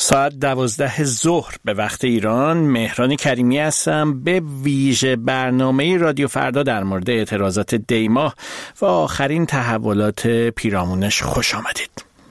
ساعت 12 ظهر به وقت ایران. مهران کریمی هستم. به ویژه برنامه رادیو فردا در مورد اعتراضات دی‌ماه و آخرین تحولات پیرامونش خوش آمدید.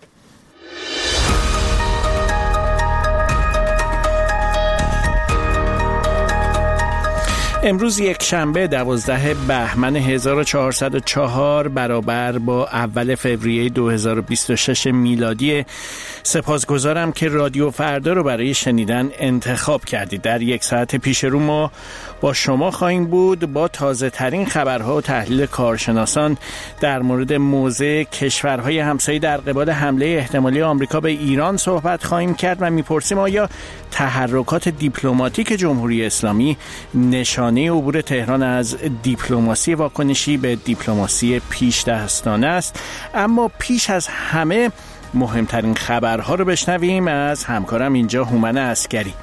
امروز یک شنبه 12 بهمن 1404 برابر با اول فوریه 2026 میلادی. سپاسگزارم که رادیو فردا رو برای شنیدن انتخاب کردید. در یک ساعت پیش رو ما با شما خواهیم بود. با تازه ترین خبرها و تحلیل کارشناسان در مورد موضع کشورهای همسایه در قبال حمله احتمالی آمریکا به ایران صحبت خواهیم کرد و میپرسیم آیا تحرکات دیپلماتیک جمهوری اسلامی نشانه عبور تهران از دیپلماسی واکنشی به دیپلماسی پیش دستانه است. اما پیش از همه مهمترین خبرها رو بشنویم از همکارم اینجا هومن عسکری.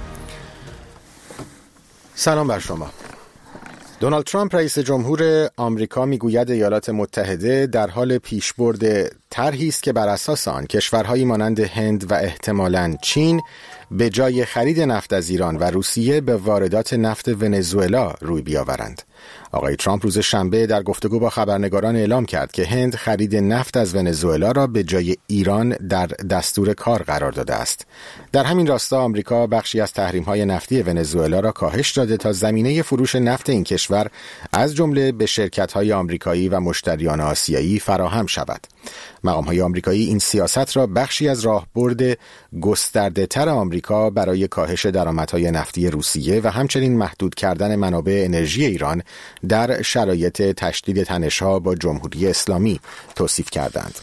سلام بر شما. دونالد ترامپ رئیس جمهور آمریکا میگوید ایالات متحده در حال پیشبرد طرحی است که بر اساس آن کشورهایی مانند هند و احتمالاً چین به جای خرید نفت از ایران و روسیه به واردات نفت ونزوئلا روی بیاورند. آقای ترامپ روز شنبه در گفتگو با خبرنگاران اعلام کرد که هند خرید نفت از ونزوئلا را به جای ایران در دستور کار قرار داده است. در همین راستا آمریکا بخشی از تحریم‌های نفتی ونزوئلا را کاهش داده تا زمینه فروش نفت این کشور از جمله به شرکت‌های آمریکایی و مشتریان آسیایی فراهم شود. مقام‌های آمریکایی این سیاست را بخشی از راهبرد گسترده‌تر آمریکا برای کاهش درآمدهای نفتی روسیه و همچنین محدود کردن منابع انرژی ایران در شرایط تشدید تنش‌ها با جمهوری اسلامی توصیف کردند.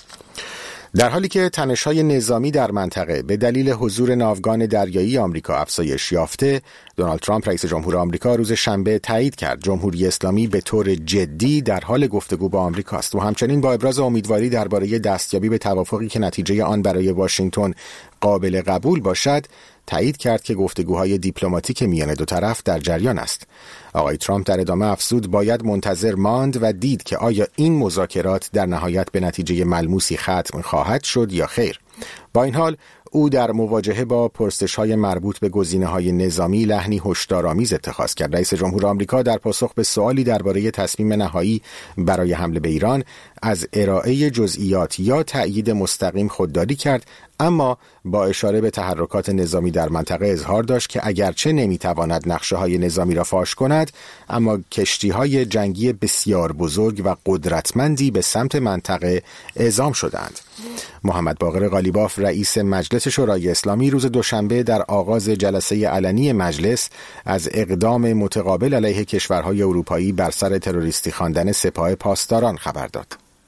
در حالی که تنش‌های نظامی در منطقه به دلیل حضور ناوگان دریایی آمریکا افزایش یافته، دونالد ترامپ رئیس جمهور آمریکا روز شنبه تایید کرد جمهوری اسلامی به طور جدی در حال گفتگو با آمریکا است و همچنین با ابراز امیدواری درباره دستیابی به توافقی که نتیجه آن برای واشنگتن قابل قبول باشد، تایید کرد که گفتگوهای دیپلماتیک میان دو طرف در جریان است. آقای ترامپ در ادامه افزود باید منتظر ماند و دید که آیا این مذاکرات در نهایت به نتیجه ملموسی ختم خواهد شد یا خیر. با این حال او در مواجهه با پرسش‌های مربوط به گزینه‌های نظامی لحنی هشدارآمیز اتخاذ کرد. رئیس جمهور آمریکا در پاسخ به سوالی درباره تصمیم نهایی برای حمله به ایران از ارائه جزئیات یا تأیید مستقیم خودداری کرد، اما با اشاره به تحرکات نظامی در منطقه اظهار داشت که اگرچه نمیتواند نقشه‌های نظامی را فاش کند، اما کشتی‌های جنگی بسیار بزرگ و قدرتمندی به سمت منطقه اعزام شدند. محمد باقر قالیباف رئیس مجلس شورای اسلامی روز دوشنبه در آغاز جلسه علنی مجلس از اقدام متقابل علیه کشورهای اروپایی بر سر تروریستی خواندن سپاه پاسداران خبر داد.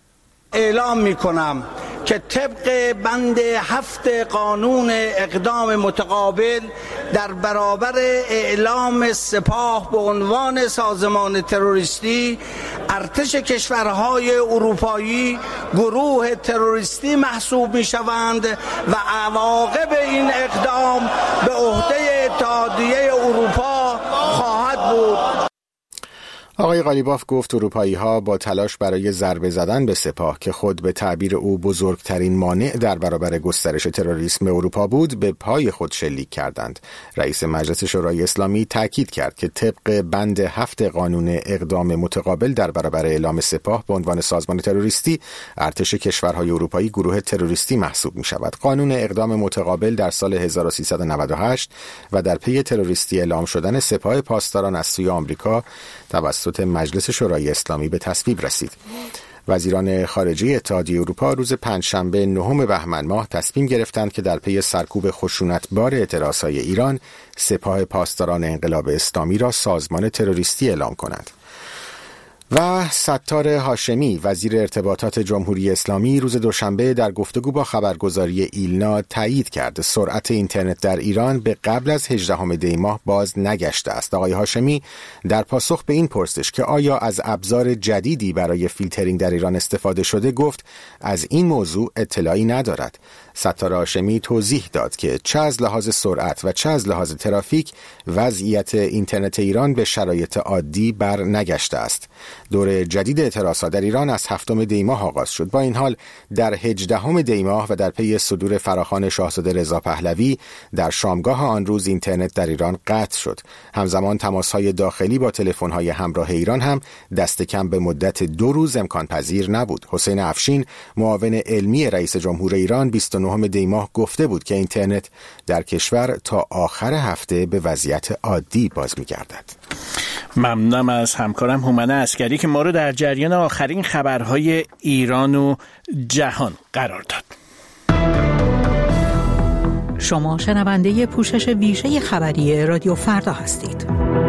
اعلام می‌کنم که طبق بند 7 قانون اقدام متقابل در برابر اعلام سپاه به عنوان سازمان تروریستی، ارتش کشورهای اروپایی گروه تروریستی محسوب می‌شوند و عواقب این اقدام به عهده اتحادیه اروپا خواهد بود. آقای قالیباف گفت اروپایی‌ها با تلاش برای ضربه زدن به سپاه که خود به تعبیر او بزرگترین مانع در برابر گسترش تروریسم اروپا بود، به پای خود شلیک کردند. رئیس مجلس شورای اسلامی تاکید کرد که طبق بند 7 قانون اقدام متقابل در برابر اعلام سپاه به عنوان سازمان تروریستی، ارتش کشورهای اروپایی گروه تروریستی محسوب می‌شود. قانون اقدام متقابل در سال 1398 و در پی تروریستی اعلام شدن سپاه پاسداران از سوی آمریکا توسط مجلس شورای اسلامی به تصویب رسید. وزیران خارجه اتحادیه اروپا روز پنجشنبه 9 بهمن ماه تصمیم گرفتند که در پی سرکوب خشونتبار اعتراضهای ایران سپاه پاسداران انقلاب اسلامی را سازمان تروریستی اعلام کنند. و ستار هاشمی وزیر ارتباطات جمهوری اسلامی روز دوشنبه در گفتگو با خبرگزاری ایلنا تایید کرد سرعت اینترنت در ایران به قبل از 18 دی ماه باز نگشته است. آقای هاشمی در پاسخ به این پرسش که آیا از ابزار جدیدی برای فیلترینگ در ایران استفاده شده گفت از این موضوع اطلاعی ندارد. ستار هاشمی توضیح داد که چه از لحاظ سرعت و چه از لحاظ ترافیک وضعیت اینترنت ایران به شرایط عادی بر نگشته است. دور جدید اعتراضات در ایران از 7 دی ماه آغاز شد. با این حال در 18 دی ماه و در پی صدور فراخوان شاهزاده رضا پهلوی در شامگاه آن روز اینترنت در ایران قطع شد. همزمان تماس‌های داخلی با تلفن‌های همراه ایران هم دست کم به مدت 2 روز امکان پذیر نبود. حسین افشین معاون علمی رئیس جمهور ایران 29 دی ماه گفته بود که اینترنت در کشور تا آخر هفته به وضعیت عادی باز می‌گردد. ممنونم از همکارم هومن عسگری که ما رو در جریان آخرین خبرهای ایران و جهان قرار داد. شما شنونده پوشش ویژه خبری رادیو فردا هستید.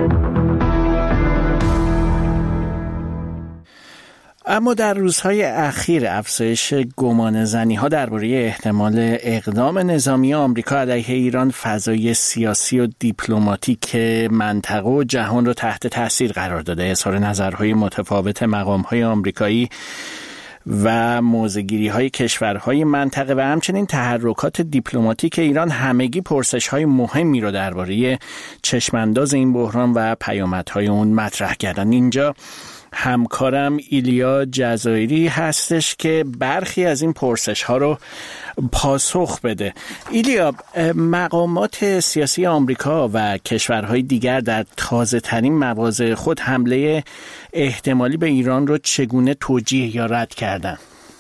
اما در روزهای اخیر افزایش گمانه‌زنی‌ها درباره احتمال اقدام نظامی آمریکا علیه ایران فضای سیاسی و دیپلماتیک منطقه و جهان را تحت تاثیر قرار داده. اظهار نظرهای متفاوت مقام‌های آمریکایی و موضع‌گیری‌های کشورهای منطقه و همچنین تحرکات دیپلماتیک ایران همگی پرسش‌های مهمی را درباره چشمانداز این بحران و پیامدهای اون مطرح کردند. اینجا همکارم ایلیا جزایری هستش که برخی از این پرسش‌ها رو پاسخ بده. ایلیا، مقامات سیاسی آمریکا و کشورهای دیگر در تازه‌ترین مواضع خود حمله احتمالی به ایران رو چگونه توجیه یا رد کردن؟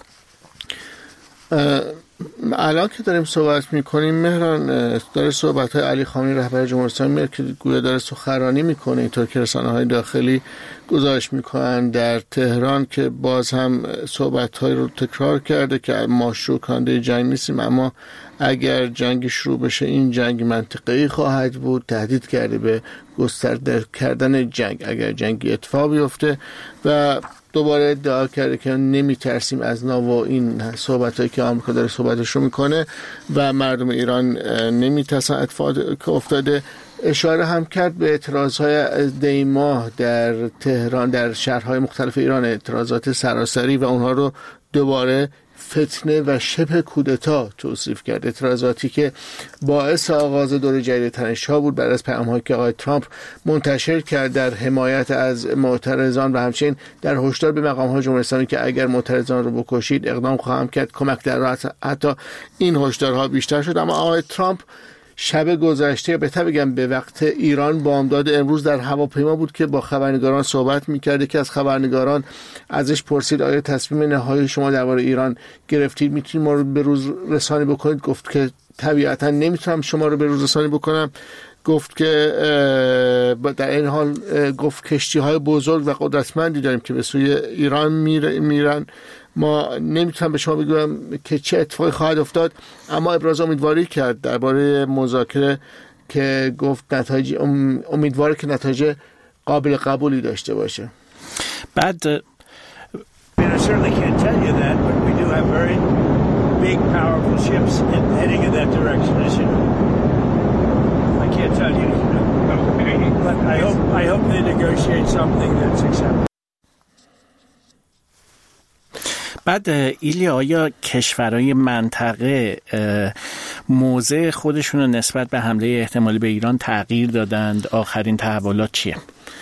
الان که داریم صحبت میکنیم مهران، داره صحبت های علی خامنه‌ای رهبر جمهوری اسلامی میاد که گویا داره سخنرانی میکنه، اینطور که رسانه‌های داخلی گزارش میکنن در تهران که باز هم صحبت های رو تکرار کرده که ما شروع کننده جنگ نیستیم، اما اگر جنگ شروع بشه این جنگ منطقه‌ای خواهد بود. تهدید کرده به گسترده کردن جنگ اگر جنگی اتفاق بیفته و دوباره ادعا کرده که نمیترسیم از ناو این صحبتایی که آمریکا داره صحبتش رو میکنه و مردم ایران نمیترسن. اتفاقی که افتاده اشاره هم کرد به اعتراضهای دی ماه در تهران، در شهرهای مختلف ایران، اعتراضات سراسری و اونها رو دوباره فتنه و شبه کودتا توصیف کرد. اعتراضاتی که باعث آغاز دور جدید تنش‌ها بود بعد از پیام‌هایی که آقای ترامپ منتشر کرد در حمایت از معترضان و همچنین در هشدار به مقام‌های جمهوری اسلامی که اگر معترضان رو بکشید اقدام خواهم کرد. کمک در راه حتی این هشدارها بیشتر شد. اما آقای ترامپ شب گذشته، بهتر بگم به وقت ایران بامداد امروز، در هواپیما بود که با خبرنگاران صحبت می‌کرد. که از خبرنگاران ازش پرسید آیا تصمیم نهایی شما درباره ایران گرفتید، میتونید ما رو به روز رسانی بکنید؟ گفت که طبیعتا نمیتونم شما رو به روز رسانی بکنم. گفت که در این حال گفت کشتی‌های بزرگ و قدرتمندی داریم که به سوی ایران میرن. ما نمیتونم به شما بگم که چه اتفاقی خواهد افتاد، اما ابراز امیدواری کرد درباره مذاکره که گفت نتایج امیدواره که نتایج قابل قبولی داشته باشه. بعد I certainly can't tell you that, but we do have very big, powerful ships heading in that direction, as you know. I can't tell you, but I hope they negotiate something that's acceptable. بعد ایلیا، آیا کشورهای منطقه موضع خودشون رو نسبت به حمله احتمالی به ایران تغییر دادند؟ آخرین تحولات چیه؟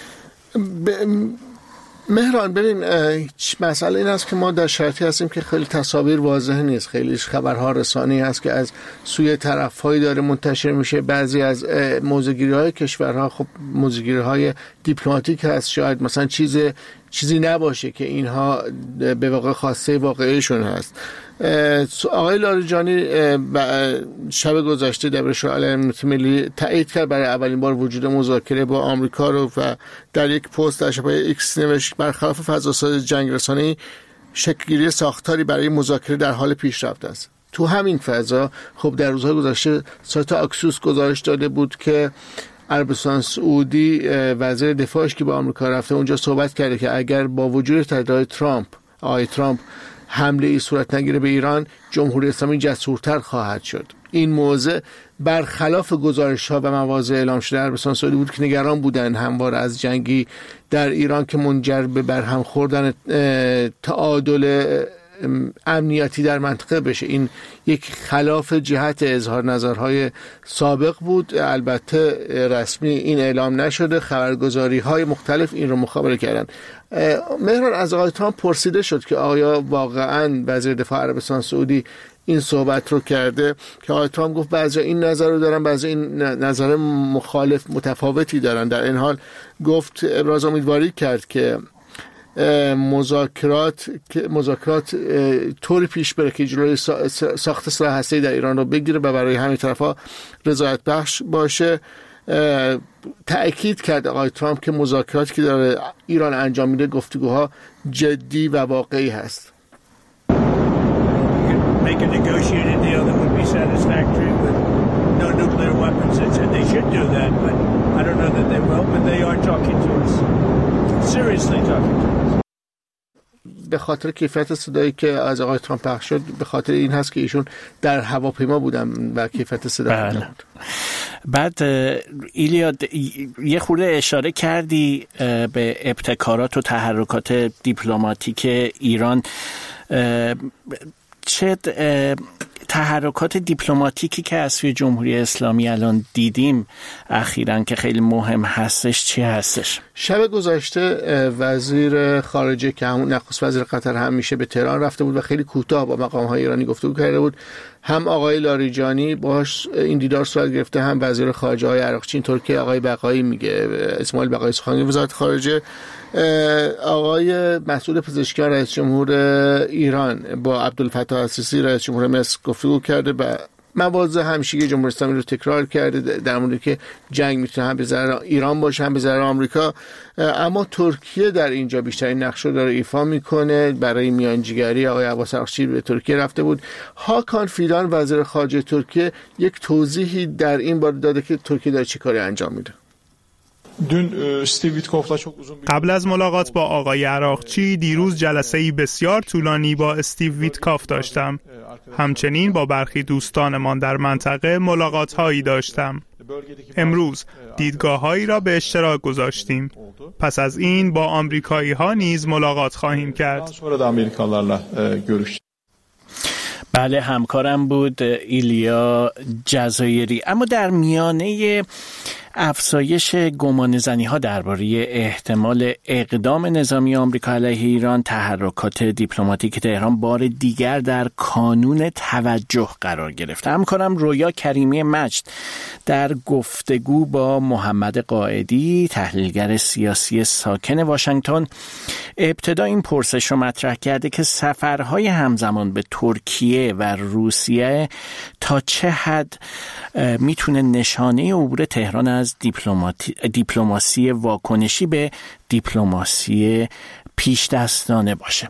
مهران، ببین مسئله این است که ما در شرایطی هستیم که خیلی تصاویر واضح نیست، خیلی خبرها رسانی هست که از سوی طرف‌هایی داره منتشر میشه. بعضی از موضع‌گیری‌های کشورها خب موضع‌گیری‌های دیپلماتیک هست، شاید مثلا چیزی نباشه که اینها به واقع خواسته واقعیشون هست. آقای لاریجانی شب گذشته در شورای امنیت ملی تایید کرد برای اولین بار وجود مذاکره با آمریکا رو و در یک پست در شبکه ایکس نوشت برخلاف فضاساز جنگ رسانی شکل‌گیری ساختاری برای مذاکره در حال پیشرفت است. تو همین فضا خب در روزهای گذشته سایت آکسیوس گزارش داده بود که عربستان سعودی وزیر دفاعش که با آمریکا رفته اونجا صحبت کرده که اگر با وجود تهدیدات آقای ترامپ حمله ای صورت نگیره به ایران، جمهوری اسلامی جسورتر خواهد شد. این موضع برخلاف گزارش‌ها و مواضع اعلام شده عربستان سعودی بود که نگران بودن همواره از جنگی در ایران که منجر به برهم خوردن تعادل امنیتی در منطقه بشه. این یک خلاف جهت اظهار نظرهای سابق بود. البته رسمی این اعلام نشده، خبرگزاری‌های مختلف این رو مخابره کردن. مهران، از آقای ترامپ پرسیده شد که آیا واقعاً وزیر دفاع عربستان سعودی این صحبت رو کرده، که آقای ترامپ گفت بعضی این نظر رو دارن، بعضی این نظر مخالف متفاوتی دارن. در این حال گفت، ابراز امیدواری کرد که مذاکرات طوری پیش بره که جلوی ساخت سلاح هسته‌ای در ایران رو بگیره و برای همه طرفا رضایت بخش باشه. تأکید کرد آقای ترامپ که مذاکراتی که داره ایران انجام میده گفتگوها جدی و واقعی هست. Make a negotiated deal that would be satisfactory with no nuclear weapons. They said they should do that, but I don't know that they will, but they are talking to us. Seriously talking to us. به خاطر کیفیت صدایی که از آقای ترامپ پخش شد، به خاطر این هست که ایشون در هواپیما بودن و کیفیت صدا بود. بعد ایلیا یه خورده اشاره کردی به ابتکارات و تحرکات دیپلماتیک ایران. چه تحرکات دیپلماتیکی که از سوی جمهوری اسلامی الان دیدیم اخیراً که خیلی مهم هستش چی هستش؟ شب گذشته وزیر خارجه که همون نخست وزیر قطر هم میشه به تهران رفته بود و خیلی کوتاه با مقام‌های ایرانی گفتگو کرده بود. هم آقای لاریجانی باهاش این دیدار صورت گرفته، هم وزیر خارجه های عراقچی ترکیه آقای بقایی، میگه اسماعیل بقایی سخنگوی وزارت خارجه. آقای مسئول پزشکیان رئیس جمهور ایران با عبدالفتاح السیسی رئیس جمهور مصر گفتگو کرده و مواضع همیشگی جمهوری اسلامی رو تکرار کرده در موردی که جنگ میتونه هم به ضرر ایران باشه هم به ضرر آمریکا. اما ترکیه در اینجا بیشترین نقش رو داره ایفا میکنه. برای میانجیگری آقای عباس عراقچی به ترکیه رفته بود. هاکان فیدان وزیر خارجه ترکیه یک توضیحی در این باره داده که ترکیه داره چی کاری انجام میده. قبل از ملاقات با آقای عراقچی دیروز جلسه‌ای بسیار طولانی با استیو ویتکاف داشتم. همچنین با برخی دوستانمان در منطقه ملاقات‌هایی داشتم. امروز دیدگاه‌هایی را به اشتراک گذاشتیم. پس از این با آمریکایی‌ها نیز ملاقات خواهیم کرد. بله، همکارم بود ایلیا جزایری. اما در میانه افزایش گمانه‌زنی‌ها درباره احتمال اقدام نظامی آمریکا علیه ایران، تحرکات دیپلماتیک تهران بار دیگر در کانون توجه قرار گرفت. همکارم رویا کریمی مجد در گفتگو با محمد قائدی، تحلیلگر سیاسی ساکن واشنگتن، ابتدا این پرسش رو مطرح کرده که سفرهای همزمان به ترکیه و روسیه تا چه حد میتونه نشانه عبور تهران از دیپلماسی واکنشی به دیپلماسی پیش دستانه باشه.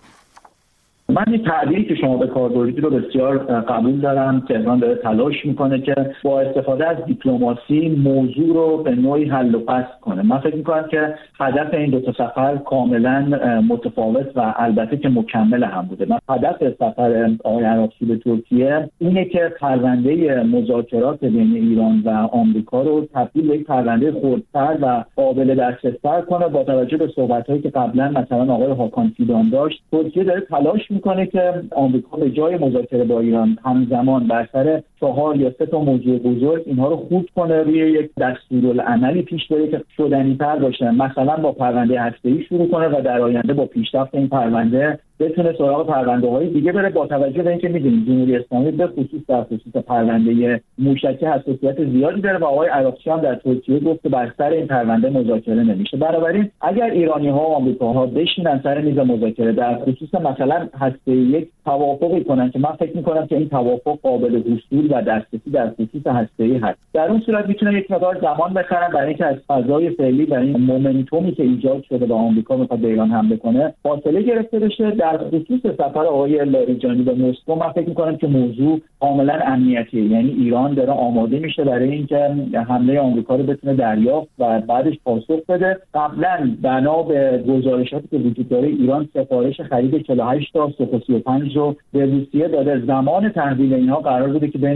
من این تعبیری که شما به کار بردید رو بسیار قبول دارم. تهران داره تلاش میکنه که با استفاده از دیپلماسی موضوع رو به نوعی حل و فصل کنه. من فکر میکنم که هدف این دو تا سفر کاملا متفاوت و البته که مکمل هم بوده. من هدف سفر آقای عراقچی به ترکیه اینه که پرونده مذاکرات بین ایران و آمریکا رو تبدیل به یک پرونده خردتر و قابل دسترس‌تر کنه. با توجه به صحبت‌هایی که قبلا مثلا آقای هاکان فیدان داشت، ترکیه داره تلاش میکنه که آمریکا به جای مذاکره با ایران همزمان بر سر 4 یا 3 تا موضوع بزرگ اینها رو خود کنه، روی یک دستورالعملی پیش بره که شدنی‌تر باشه. مثلا با پرونده هسته‌ای شروع کنه و در آینده با پیشرفت این پرونده بتونه سراغ پرونده‌های دیگه بره. با توجه به اینکه می‌دونید جمهوری اسلامی به خصوص در خصوص پرونده موشکی حساسیت زیادی داره و آقای عراقچی هم در ترکیه گفت که بر سر این پرونده مذاکره نمیشه. بنابراین اگر ایرانی‌ها و آمریکاها بشینن سر میز مذاکره در خصوص مثلا هسته یک توافقی کنن که من فکر می‌کنم که این توافق قابل حصول و دسترسی در خصوص هسته‌ای هست، در اون صورت میتونه یک مقدار زمان بخرن برای اینکه از فضای فعلی و این مومنتومی که ایجاد شده با آمریکا میخواد به ایران حمله کنه فاصله گرفته بشه. در خصوص سفر آقای لاریجانی به مسکو من فکر می‌کنم که موضوع کاملا امنیتیه، یعنی ایران داره آماده میشه برای اینکه حمله آمریکا رو بتونه دریافت و بعدش پاسخ بده. قبلا بنا به گزارشاتی که وجود داره ایران سفارش خرید 48 تا سوخو 35 رو به روسیه داده. زمان تحویل اینها قرار بوده که بین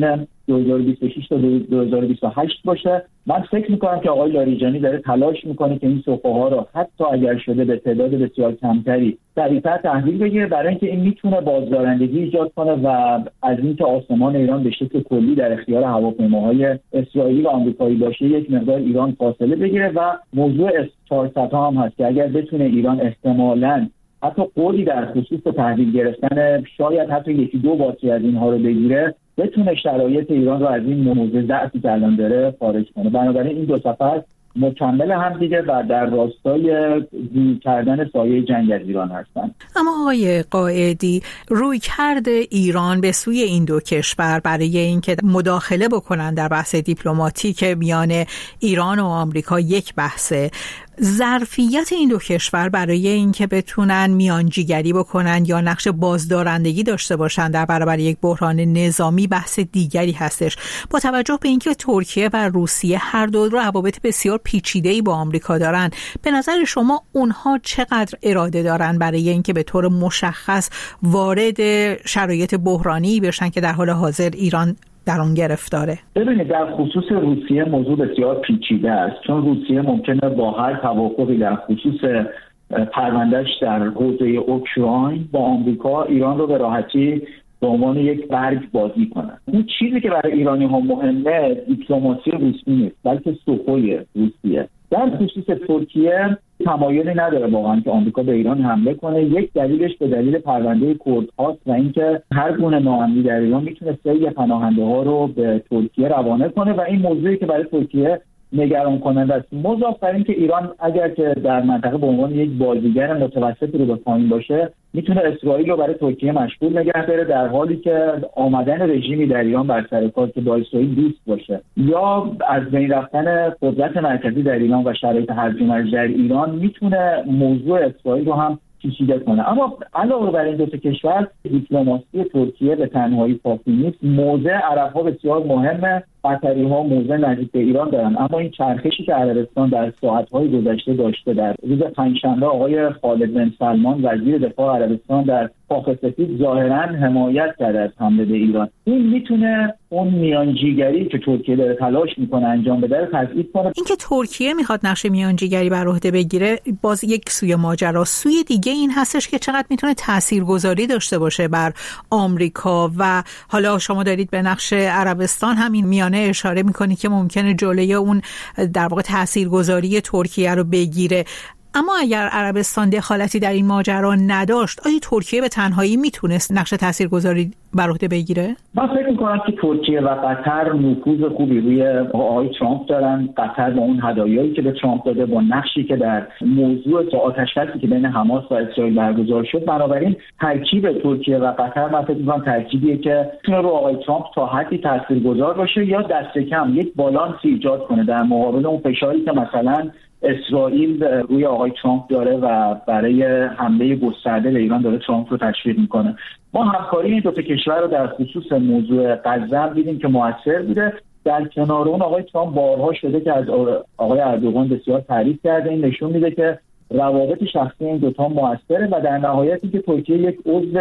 بین 2026 تا 2028 باشه. من فکر میکنم که آقای لاریجانی داره تلاش میکنه که این سفره‌ها رو حتی اگر شده به تعداد بسیار کمتری سریعتر تحویل بگیره، برای اینکه این میتونه بازدارندگی ایجاد کنه و از اینکه آسمان ایران به شکل کلی در اختیار هواپیماهای اسرائیلی و آمریکایی باشه یک مقدار ایران فاصله بگیره. و موضوع S-400 هم هست که اگر بتونه ایران احتمالاً حتی قولی در خصوص تحویل گرفتن شاید حتی یکی دو باتری از اینها رو بگیره، بتونه شرایط ایران رو از این موضوع ضعفی که الان داره خارج کنه. بنابراین این دو سفر مکمل هم دیگه و در راستای دور کردن سایه جنگ از ایران هستن. اما آقای قائدی، رویکرد ایران به سوی این دو کشور برای اینکه مداخله بکنن در بحث دیپلماتیک میان ایران و آمریکا یک بحثه، ظرفیت این دو کشور برای اینکه بتونن میانجیگری بکنن یا نقش بازدارندگی داشته باشن در برابر یک بحران نظامی بحث دیگری هستش. با توجه به اینکه ترکیه و روسیه هر دو روابط بسیار پیچیده‌ای با آمریکا دارن، به نظر شما اونها چقدر اراده دارن برای اینکه به طور مشخص وارد شرایط بحرانی بشن که در حال حاضر ایران در اون گرفتاره؟ ببینید، در خصوص روسیه موضوع بسیار پیچیده است، چون روسیه ممکنه با هر توافقی در خصوص پروندهش در حوزه اوکراین با آمریکا ایران رو به راحتی به عنوان یک برگ بازی کنه. اون چیزی که برای ایرانی ها مهمه دیپلماسی روسی نیست، بلکه سوخوی روسیه. در خصوص ترکیه تمایلی نداره واقعا که آمریکا به ایران حمله کنه. یک دلیلش به دلیل پرونده کردهاست و اینکه هر گونه ناامنی در ایران میتونه سیل پناهنده ها رو به ترکیه روانه کنه و این موضوعی که برای ترکیه نگران کننده است. مضاف بر اینکه ایران اگر که در منطقه به عنوان یک بازیگر متوسط رو به پایین باشه، میتونه اسرائیل رو برای ترکیه مشغول نگه داره، در حالی که آمدن رژیمی در ایران بر سر کار که با اسرائیل دوست باشه یا از بین رفتن قدرت مرکزی در ایران و شرایط هرج و مرج در ایران میتونه موضوع اسرائیل رو هم پیچیده کنه. اما علاوه بر این دو تا کشور، دیپلماسی ترکیه به تنهایی کافی نیست. موضع عرب‌ها بسیار مهمه. قطری‌ها موضع نزدیک به ایران دارن، اما این چرخشی که عربستان در ساعت‌های گذشته داشته، در روز پنجشنبه آقای خالد بن سلمان وزیر دفاع عربستان در کاخ سفید ظاهراً حمایت کرده از حمله به ایران. این میتونه اون میانجیگری که ترکیه داره تلاش میکنه انجام بده رو تضعیف کنه. اینکه ترکیه میخواد نقش میانجیگری بر عهده بگیره باز یک سوی ماجرا. سوی دیگه این هستش که چقدر میتونه تاثیرگذاری داشته باشه بر آمریکا و حالا شما دارید به نقش عربستان همین میانه اشاره میکنی که ممکنه جلوی اون در واقع تاثیرگذاری ترکیه رو بگیره. اما اگر عربستان دخالتی در این ماجرا نداشت، آیا ترکیه به تنهایی میتونست نقش تاثیرگذاری بر عهده بگیره؟ من فکر می‌کنم که ترکیه و قطر نفوذ خوبی روی آقای ترامپ دارن. قطر با اون هدایایی که به ترامپ داده، با نقشی که در موضوع آتش‌بسی که بین حماس و اسرائیل برگزار شد، بنابراین ترکیب ترکیه و قطر من فکر می‌کنم ترکیبیه که میتونه رو آقای ترامپ تا حدی تاثیرگذار باشه یا دست کم یک بالانس ایجاد کنه در مقابل اون فشاری که مثلا اسرائیل روی آقای ترامپ داره و برای حمله گسترده به ایران داره ترامپ رو تشویق میکنه. ما همکاری این دو تا کشور رو در خصوص موضوع غزه دیدیم که موثر بوده. در کنار اون آقای ترامپ بارها شده که از آقای اردوغان بسیار تعریف کرده. این نشون میده که روابط شخصی این دوتا موثره و در نهایت اینکه ترکیه یک عضو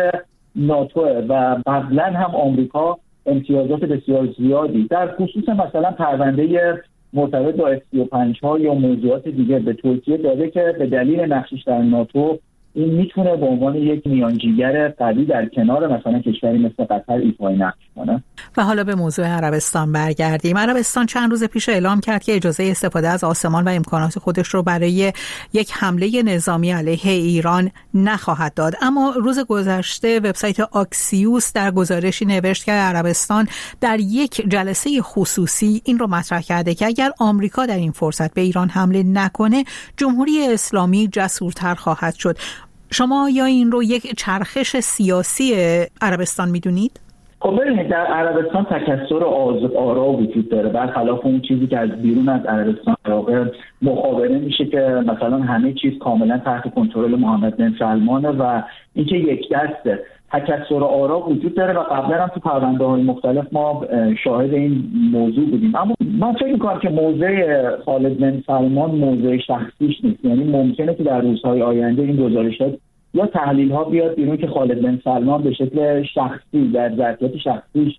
ناتوه و قبلا هم آمریکا امتیازات بسیار زیادی در خصوص مثلا پرونده مرتبط با F-35 ها یا موضوعات دیگه به ترکیه داده که به دلیل نقشش در ناتو این میتونه به عنوان یک میانجیگر قوی در کنار مثلا کشوری مثل قطر ایفای نقش کنه. و حالا به موضوع عربستان برگردیم. عربستان چند روز پیش اعلام کرد که اجازه استفاده از آسمان و امکانات خودش رو برای یک حمله نظامی علیه ایران نخواهد داد. اما روز گذشته وبسایت آکسیوس در گزارشی نوشت که عربستان در یک جلسه خصوصی این رو مطرح کرده که اگر آمریکا در این فرصت به ایران حمله نکنه، جمهوری اسلامی جسورتر خواهد شد. شما یا این رو یک چرخش سیاسی عربستان میدونید؟ خب ببینید، در عربستان تکثر آرا وجود داره، برخلاف اون چیزی که از بیرون از عربستان واقع مخابره میشه که مثلا همه چیز کاملا تحت کنترل محمد بن سلمانه و اینکه یک دسته. تکثر آرا وجود داره و قبلا هم تو پرونده‌های مختلف ما شاهد این موضوع بودیم. اما من فکر می‌کنم که موضع خالد بن سلمان موضع شخصیش نیست. یعنی ممکنه که در روزهای آینده این گزارشات یا تحلیل‌ها بیاد بیرون که خالد بن سلمان به شکل شخصی در ظرفیت شخصیش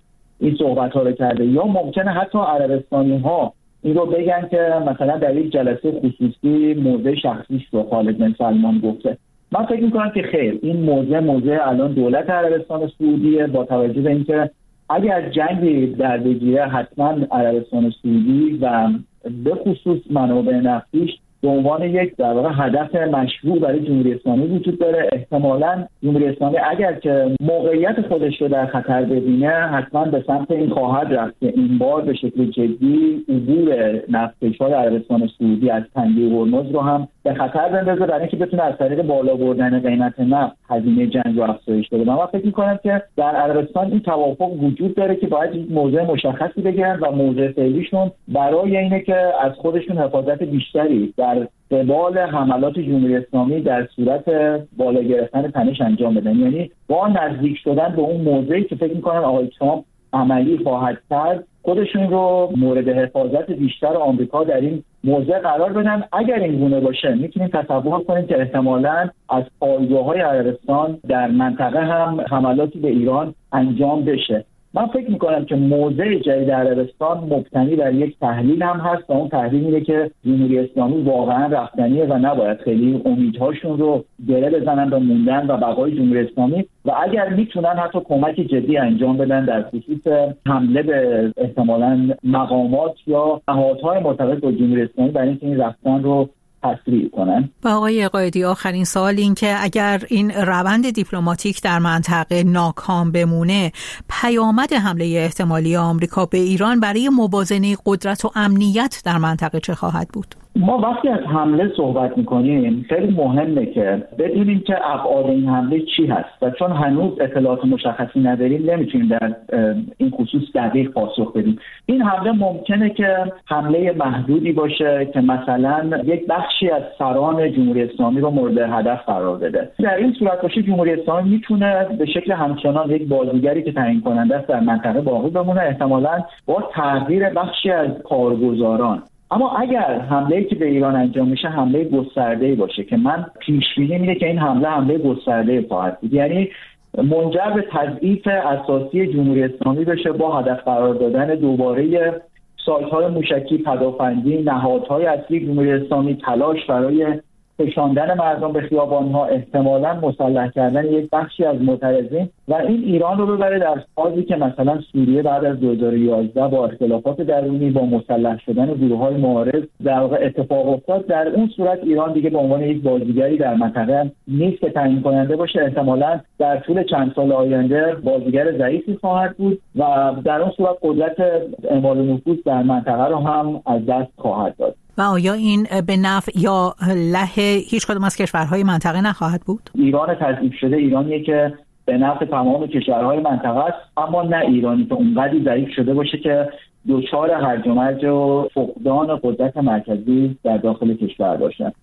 این صحبت‌ها رو کرده، یا ممکنه حتی عربستانی‌ها این رو بگن که مثلا در یک جلسه خصوصی موضع شخصیش رو خالد بن سلمان گفته. من فکر می‌کنم که خیر، این موضع الان دولت عربستان سعودیه، با توجه به اینکه اگر جنگی در بگیره حتما عربستان سعودی و به خصوص منابع نفتیش به عنوان یک در واقع هدف مشروع برای جمهوری اسلامی وجود داره. احتمالاً جمهوری اسلامی اگر که موقعیت خودش رو در خطر ببینه حتما به سمت این خواهد رفت که این بار به شکل جدی عبور نفتکش‌های عربستان سعودی از تنگه هرمز رو هم به خطر بندازه، برای اینکه بتونه از طریق بالا بردن قیمت نفت هزینه جنگ رو افزایش بده. من فکر می‌کنم که در عربستان این توافق وجود داره که باید موضع مشخصی بگیرن و موضع فعلیشون برای اینه که از خودشون حفاظت بیشتری در قبال حملات جمهوری اسلامی در صورت بالا گرفتن تنش انجام بدن. یعنی با نزدیک شدن به اون موضعی که فکر می‌کنم آقای ترامپ عملی خواهد کرد، خودشون رو مورد حفاظت بیشتر آمریکا در این موضع قرار بدن. اگر این گونه باشه میتونیم تصور کنیم که احتمالاً از پایگاه‌های عربستان در منطقه هم حملاتی به ایران انجام بشه. من فکر میکنم که موضع جدید عربستان مبتنی بر یک تحلیل هم هست و اون تحلیل اینه که جمهوری اسلامی واقعا رفتنیه و نباید خیلی امیدهاشون رو گره بزنن به موندن و بقای جمهوری اسلامی، و اگر میتونن حتی کمک جدی انجام بدن در خصوص حمله به احتمالاً مقامات یا نهادهای مرتبط با جمهوری اسلامی برای اینکه این رفتن رو تسریع کنن. و آقای قائدی، آخرین سوال این که اگر این روند دیپلماتیک در منطقه ناکام بمونه، پیامد حمله احتمالی آمریکا به ایران برای موازنه قدرت و امنیت در منطقه چه خواهد بود؟ ما وقتی از حمله صحبت میکنیم خیلی مهمه که بدونیم که ابعاد این حمله چی هست و چون هنوز اطلاعات مشخصی نداریم نمیتونیم در این خصوص دقیق پاسخ بدیم. این حمله ممکنه که حمله محدودی باشه که مثلا یک بخشی از سران جمهوری اسلامی رو مورد هدف قرار بده. در این صورت باشه جمهوری اسلامی میتونه به شکل همچنان یک بازیگری که تعیین کننده است در منطقه باقی بمونه، احتمالاً با تغییر بخشی از کارگزاران. اما اگر حمله‌ای که به ایران انجام میشه حمله گسترده‌ای باشه که من پیش بینی می‌کنم که این حمله گسترده‌ای خواهد بود، یعنی منجر به تضعیف اساسی جمهوری اسلامی بشه با هدف قرار دادن دوباره سایت‌های موشکی، پدافندی، نهادهای اصلی جمهوری اسلامی، تلاش برای کشاندن مردم به خیابان‌ها، احتمالاً مسلح کردن یک بخشی از معترضین و این ایران رو ببره در فازی که مثلا سوریه بعد از 2011 با اختلافات درونی با مسلح شدن گروه‌های معارض در واقع اتفاق افتاد. در اون صورت ایران دیگه به عنوان یک بازیگری در منطقه نیست که تعیین کننده باشه، احتمالاً در طول چند سال آینده بازیگر ضعیفی خواهد بود و در اون صورت قدرت اعمال نفوذ در منطقه رو هم از دست خواهد داد. و آیا این به نفع یا له هیچ کدوم از کشورهای منطقه نخواهد بود؟ ایران تضعیف شده ایرانیه که به نفع تمام کشورهای منطقه است، اما نه ایرانی که اونقدر ضعیف شده باشه که دچار هرج و مرج و فقدان قدرت مرکزی در داخل کشور باشه.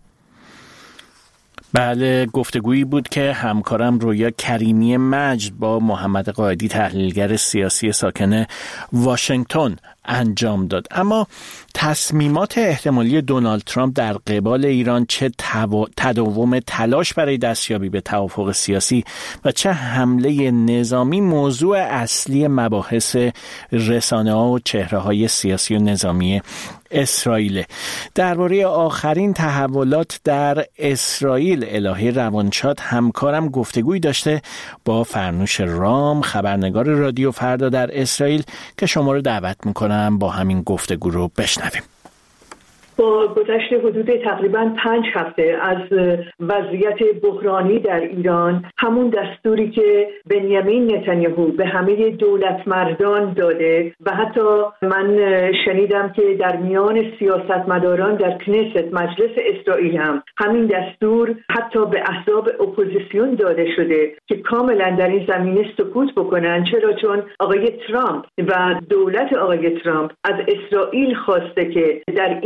بله، گفتگویی بود که همکارم رویا کریمی مجد با محمد قائدی تحلیلگر سیاسی ساکن واشنگتن انجام داد. اما تصمیمات احتمالی دونالد ترامپ در قبال ایران، چه تداوم تلاش برای دستیابی به توافق سیاسی و چه حمله نظامی موضوع اصلی مباحث رسانه‌ها و چهره‌های سیاسی و نظامی اسرائیل. درباره آخرین تحولات در اسرائیل، الهه روانشاد همکارم گفتگوی داشته با فرنوش رام، خبرنگار رادیو فردا در اسرائیل، که شما رو دعوت میکنم با همین گفتگو رو بشنویم. با گذشت حدود تقریباً 5 هفته از وضعیت بحرانی در ایران، همون دستوری که بنیامین نتانیاهو به همه دولت مردان داده و حتی من شنیدم که در میان سیاستمداران در کنست مجلس اسرائیل هم همین دستور حتی به احزاب اپوزیسیون داده شده که کاملا در این زمینه سکوت بکنن. چرا؟ چون آقای ترامپ و دولت آقای ترامپ از اسرائیل خواسته که در این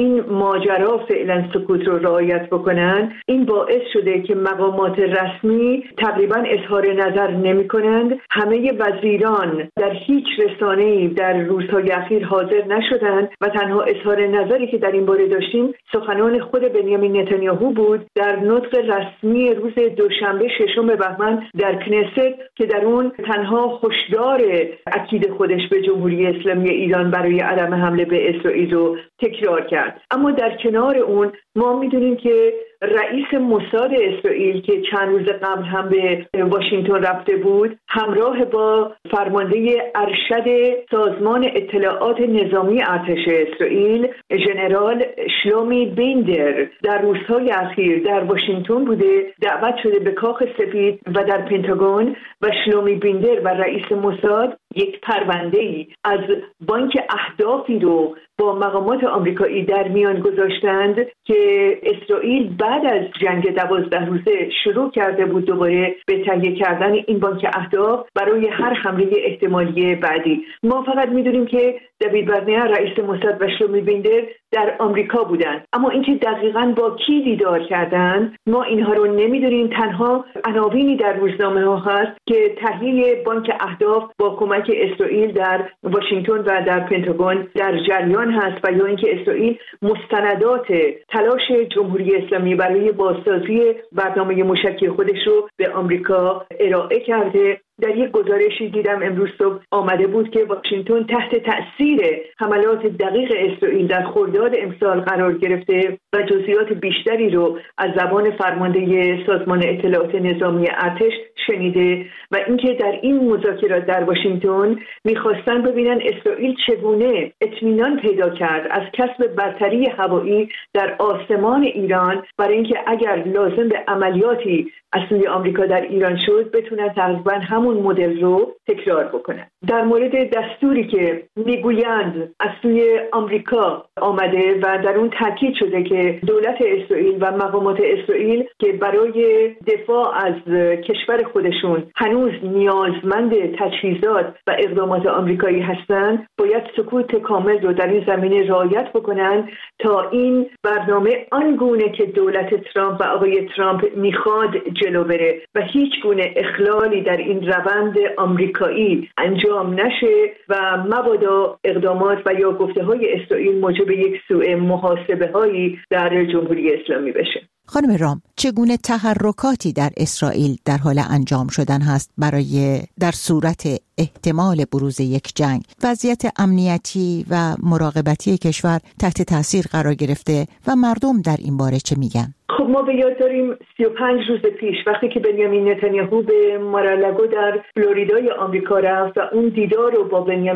ماجرا فعلا سکوت رو رعایت بکنن، این باعث شده که مقامات رسمی تقریبا اظهار نظر نمی کنند. همه وزیران در هیچ رسانه‌ای در روزهای اخیر حاضر نشدند و تنها اظهار نظری که در این باره داشتیم سخنان خود بنیامین نتانیاهو بود در نطق رسمی روز دوشنبه 6 بهمن در کنست که در اون تنها هشدار اکید خودش به جمهوری اسلامی ایران برای عدم حمله به اسرائیل رو تکرار کرد. اما در کنار اون ما میدونیم که رئیس موساد اسرائیل که چند روز قبل هم به واشنگتن رفته بود، همراه با فرمانده ارشد سازمان اطلاعات نظامی ارتش اسرائیل ژنرال شلومی بیندر در روزهای اخیر در واشنگتن بوده، دعوت شده به کاخ سفید و در پنتاگون و شلومی بیندر و رئیس موساد یک پرونده‌ای از بانک اهدافی رو با مقامات آمریکایی در میان گذاشتند که اسرائیل بعد از جنگ 12 روزه شروع کرده بود دوباره به تهیه کردن این بانک اهداف برای هر حمله احتمالی بعدی. ما فقط میدونیم که دیوید برنر رئیس موساد و شلومی بیندر در آمریکا بودند، اما اینکه دقیقاً با کی دیدار کردند ما اینها رو نمیدونیم. تنها عناوینی در روزنامه ها هست که تحلیل بانک اهداف با کمک اسرائیل در واشنگتن و در پنتاگون در جریان هست و یا اینکه اسرائیل مستندات تلاش جمهوری اسلامی برای بازسازی برنامه موشکی خودش رو به آمریکا ارائه کرده. در یک گزارشی دیدم امروز صبح آمده بود که واشنگتن تحت تأثیر حملات دقیق اسرائیل در خرداد امسال قرار گرفته و جزئیات بیشتری رو از زبان فرمانده سازمان اطلاعات نظامی ارتش شنیده و اینکه در این مذاکرات در واشنگتن میخواستن ببینن اسرائیل چگونه اطمینان پیدا کرد از کسب برتری هوایی در آسمان ایران برای اینکه اگر لازم به عملیاتی از سوی آمریکا در ایران شد بتونن تقریبا همون مدل رو تکرار بکنن. در مورد دستوری که میگویند از سوی آمریکا آمده و در اون تاکید شده که دولت اسرائیل و مقامات اسرائیل که برای دفاع از کشور خودشون هنوز نیازمند تجهیزات و اقدامات آمریکایی هستند، باید سکوت کامل رو در این زمینه رعایت بکنن تا این برنامه آنگونه که دولت ترامپ و آقای ترامپ میخواد جلو بره و هیچ گونه اخلالی در این روند آمریکایی انجام نشه و مبادا اقدامات و یا گفته‌های اسرائیل موجب یک سوء محاسبه هایی در جمهوری اسلامی بشه. خانم رام، چگونه تحرکاتی در اسرائیل در حال انجام شدن هست برای در صورت احتمال بروز یک جنگ؟ وضعیت امنیتی و مراقبتی کشور تحت تاثیر قرار گرفته و مردم در این باره چه میگن؟ خب ما به یاد داریم 35 روز پیش وقتی که بنیامین نتانیاهو به مارالگو در فلوریدای آمریکا رفت و اون دیدار رو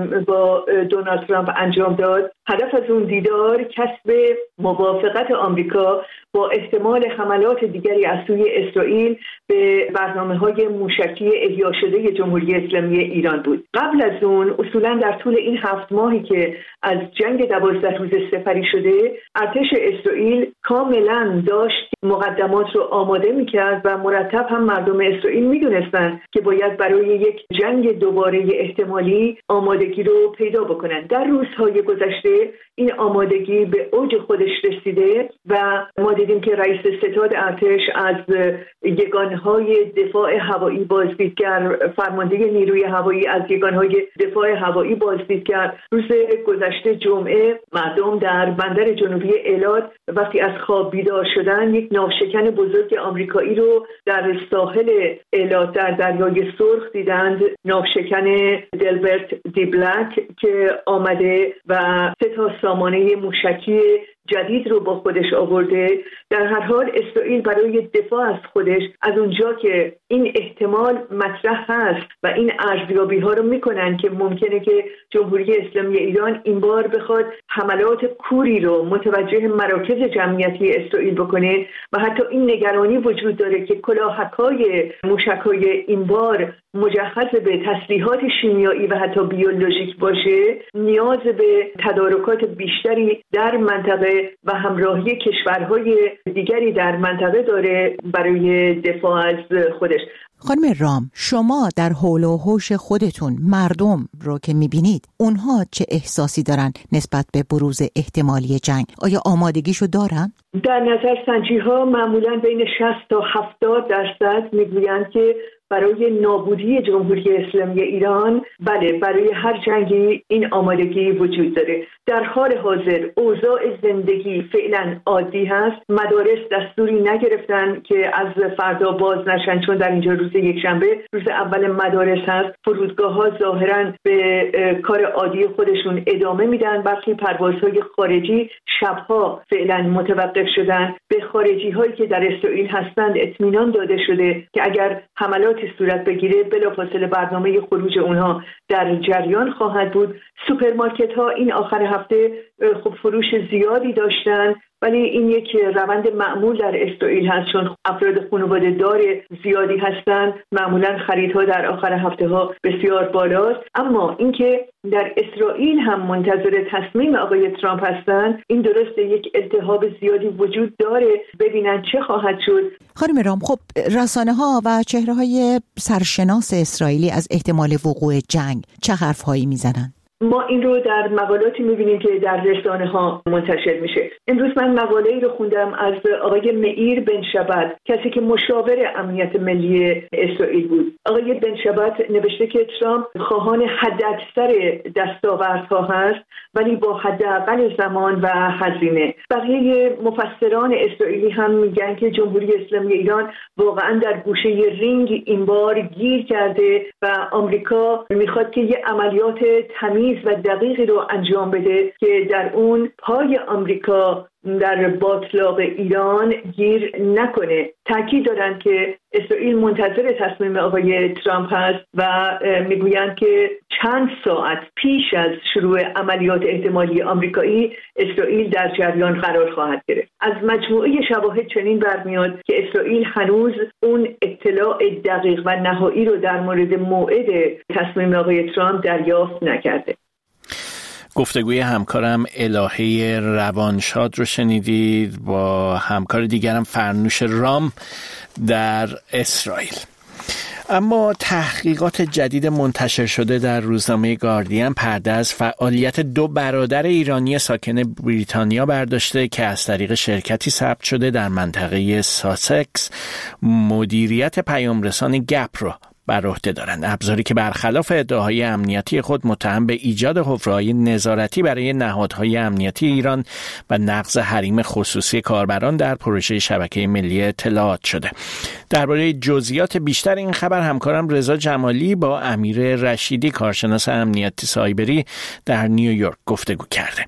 با دونالد ترامپ انجام داد، هدف از اون دیدار کسب موافقت آمریکا با احتمال حملات دیگری از سوی اسرائیل به برنامه‌های موشکی احیا شده جمهوری اسلامی ایران بود. قبل از اون اصولاً در طول این 7 ماهی که از جنگ 12 روزه سپری شده، ارتش اسرائیل کاملاً داشت مقدمات رو آماده می‌کرد و مرتب هم مردم اسرائیل می‌دونستند که باید برای یک جنگ دوباره احتمالی آمادگی رو پیدا بکنن. در روزهای گذشته این آمادگی به اوج خودش رسیده و ما دیدیم که رئیس ستاد ارتش از یگانهای دفاع هوایی بازدید کرد، فرمانده نیروی هوایی از یگانهای دفاع هوایی بازدید کرد. روز گذشته جمعه مردم در بندر جنوبی ایلات وقتی از خواب بیدار شدن یک ناوشکن بزرگ آمریکایی رو در ساحل ایلات در دریای سرخ دیدند، ناوشکن دلبرت دی بلک که آمده و 3 تا سامانه موشکی جدید رو با خودش آورده. در هر حال اسرائیل برای دفاع از خودش از اونجا که این احتمال مطرح هست و این ارزیابی ها رو میکنن که ممکنه که جمهوری اسلامی ایران این بار بخواد حملات کوری رو متوجه مراکز جمعیتی اسرائیل بکنه و حتی این نگرانی وجود داره که کلاهک‌های موشک‌های این بار مجهز به تسلیحات شیمیایی و حتی بیولوژیک باشه، نیاز به تدارکات بیشتری در منطقه و همراهی کشورهای دیگری در منطقه داره برای دفاع از خودش. خانم رام، شما در حول و حوش خودتون مردم رو که میبینید، اونها چه احساسی دارن نسبت به بروز احتمالی جنگ؟ آیا آمادگیشو دارن؟ در نظر سنجی ها معمولاً بین 60 تا 70% میگویند که برای نابودی جمهوری اسلامی ایران، بله، برای هر جنگی این آمادگی وجود داره. در حال حاضر اوضاع زندگی فعلا عادی هست. مدارس دستوری نگرفتن که از فردا باز نشن، چون در اینجا روز یکشنبه روز اول مدارس هست. فرودگاه ها ظاهرا به کار عادی خودشون ادامه میدن. برخی پروازهای خارجی شبها فعلا متوقف شدن. به خارجی هایی که در اسرائیل هستند اطمینان داده شده که اگر حملات صورت بگیره بلافاصله برنامه خروج اونها در جریان خواهد بود. سوپرمارکت ها این آخر هفته خب فروش زیادی داشتن، ولی این یک روند معمول در اسرائیل هست، چون افراد خانواده دار زیادی هستند. معمولا خریدها در آخر هفته ها بسیار بالاست. اما اینکه در اسرائیل هم منتظر تصمیم آقای ترامپ هستند، این درسته، یک التهاب زیادی وجود داره. ببینن چه خواهد شد. خانم رام، خب رسانه ها و چهره های سرشناس اسرائیلی از احتمال وقوع جنگ چه حرف هایی میزنن؟ ما این رو در مقالاتی می‌بینیم که در رسانه ها منتشر میشه. امروز من مقاله‌ای رو خوندم از آقای میئیر بن شبت، کسی که مشاور امنیت ملی اسرائیل بود. آقای بن شبت نوشته که ترامپ خواهان حداکثر دستاوردها هست، ولی با حداقل زمان و هزینه. بقیه مفسران اسرائیلی هم میگن که جمهوری اسلامی ایران واقعا در گوشه رینگ این بار گیر کرده و آمریکا میخواد که یه عملیات تمیز و دقیقی رو انجام بده که در اون پای آمریکا در باطلاق ایران گیر نکنه. تاکید دارن که اسرائیل منتظر تصمیم آقای ترامپ هست و میگویند که چند ساعت پیش از شروع عملیات احتمالی آمریکایی اسرائیل در جریان قرار خواهد گرفت. از مجموعه شواهد چنین برمیاد که اسرائیل هنوز اون اطلاع دقیق و نهایی رو در مورد موعد تصمیم آقای ترامپ دریافت نکرده. گفتگوی همکارم الهه روانشاد رو شنیدید با همکار دیگرم فرنوش رام در اسرائیل. اما تحقیقات جدید منتشر شده در روزنامه گاردین پرده از فعالیت دو برادر ایرانی ساکن بریتانیا برداشته که از طریق شرکتی ثبت شده در منطقه ساسکس مدیریت پیامرسان گپ را بر عهده دارند. ابزاری که برخلاف ادعاهای امنیتی خود متهم به ایجاد حفره‌های نظارتی برای نهادهای امنیتی ایران و نقض حریم خصوصی کاربران در پروژه شبکه ملی اطلاعات شده. درباره جزئیات بیشتر این خبر همکارم رضا جمالی با امیر رشیدی کارشناس امنیتی سایبری در نیویورک گفتگو کرده.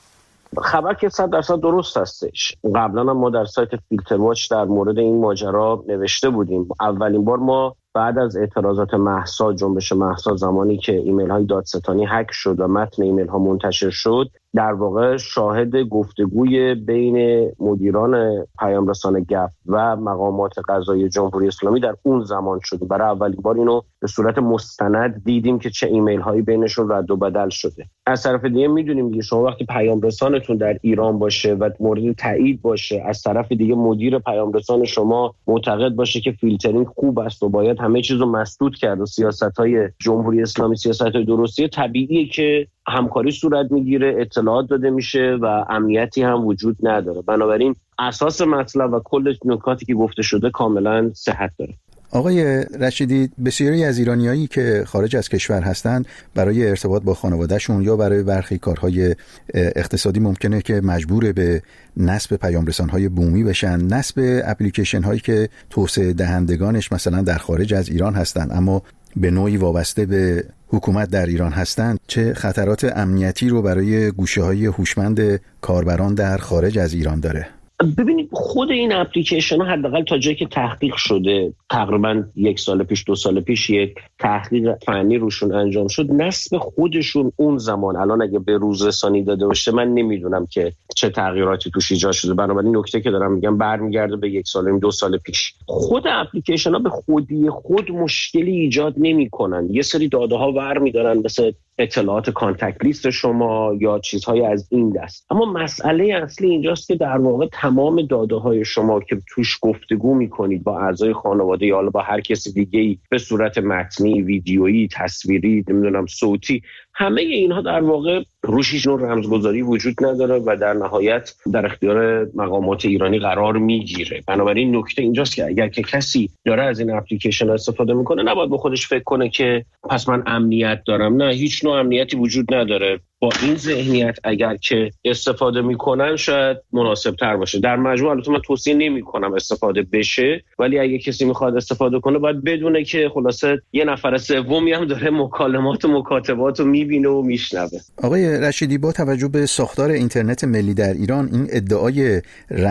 خبر که 100% درست هستش. قبلا هم ما در سایت فیلتر واچ در مورد این ماجرا نوشته بودیم. اولین بار ما بعد از اعتراضات مهسا، جنبش مهسا، زمانی که ایمیل های دادستانی هک شد و متن ایمیل ها منتشر شد، در واقع شاهد گفتگوی بین مدیران پیامرسان گپ و مقامات قضایی جمهوری اسلامی در اون زمان شد. برای اولین بار اینو به صورت مستند دیدیم که چه ایمیل هایی بینشون رد و بدل شده. از طرف دیگه میدونیم که شما وقتی پیامرسانتون در ایران باشه و مورد تایید باشه، از طرف دیگه مدیر پیامرسان شما معتقد باشه که فیلترینگ خوب است و باید همه چیزو مسدود کرد و سیاست‌های جمهوری اسلامی سیاست‌های درستیه، طبیعیه که همکاری صورت میگیره، اطلاعات داده میشه و امنیتی هم وجود نداره. بنابراین اساس مطلب و کل نکاتی که گفته شده کاملا صحت داره. آقای رشیدی، بسیاری از ایرانیایی که خارج از کشور هستند برای ارتباط با خانوادهشون یا برای برخی کارهای اقتصادی ممکنه که مجبور به نصب پیامرسان‌های بومی بشن، نصب اپلیکیشن هایی که توسعه دهندگانش مثلا در خارج از ایران هستند اما به نوعی وابسته به حکومت در ایران هستند، چه خطرات امنیتی رو برای گوشه‌های هوشمند کاربران در خارج از ایران داره؟ ببینید، خود این اپلیکیشن ها حداقل تا جایی که تحقیق شده، تقریبا 1 سال پیش 2 سال پیش یک تحقیق فنی روشون انجام شد، نصب خودشون اون زمان الان اگه به روز رسانی داده باشه من نمیدونم که چه تغییراتی توش ایجاد شده. بنابراین نکته که دارم میگم برمیگرده به 1 سال 2 سال پیش. خود اپلیکیشن ها به خودی خود مشکلی ایجاد نمیکنن. یه سری داده ها برمی‌دارن مثل اطلاعات کانتکت لیست شما یا چیزهای از این دست. اما مسئله اصلی اینجاست که در واقع تمام داده‌های شما که توش گفتگو می‌کنید با اعضای خانواده یا با هر کسی دیگه‌ای به صورت متنی، ویدیویی، تصویری، نمیدونم صوتی، همه اینها در واقع روش هیچ نوع رمزگذاری وجود نداره و در نهایت در اختیار مقامات ایرانی قرار میگیره. بنابراین نکته اینجاست که اگر که کسی داره از این اپلیکیشن استفاده میکنه نباید به خودش فکر کنه که پس من امنیت دارم. نه، هیچ نوع امنیتی وجود نداره. با این ذهنیت اگر که استفاده میکنن شاید مناسب تر باشه. در مجموع البته من توصیه نمیکنم استفاده بشه، ولی اگه کسی میخواد استفاده کنه باید بدونه که خلاصه یه نفر سومی هم داره مکالمات و مکاتبات رو میبینه و میشنوه. آقای رشیدی، با توجه به ساختار اینترنت ملی در ایران، این ادعای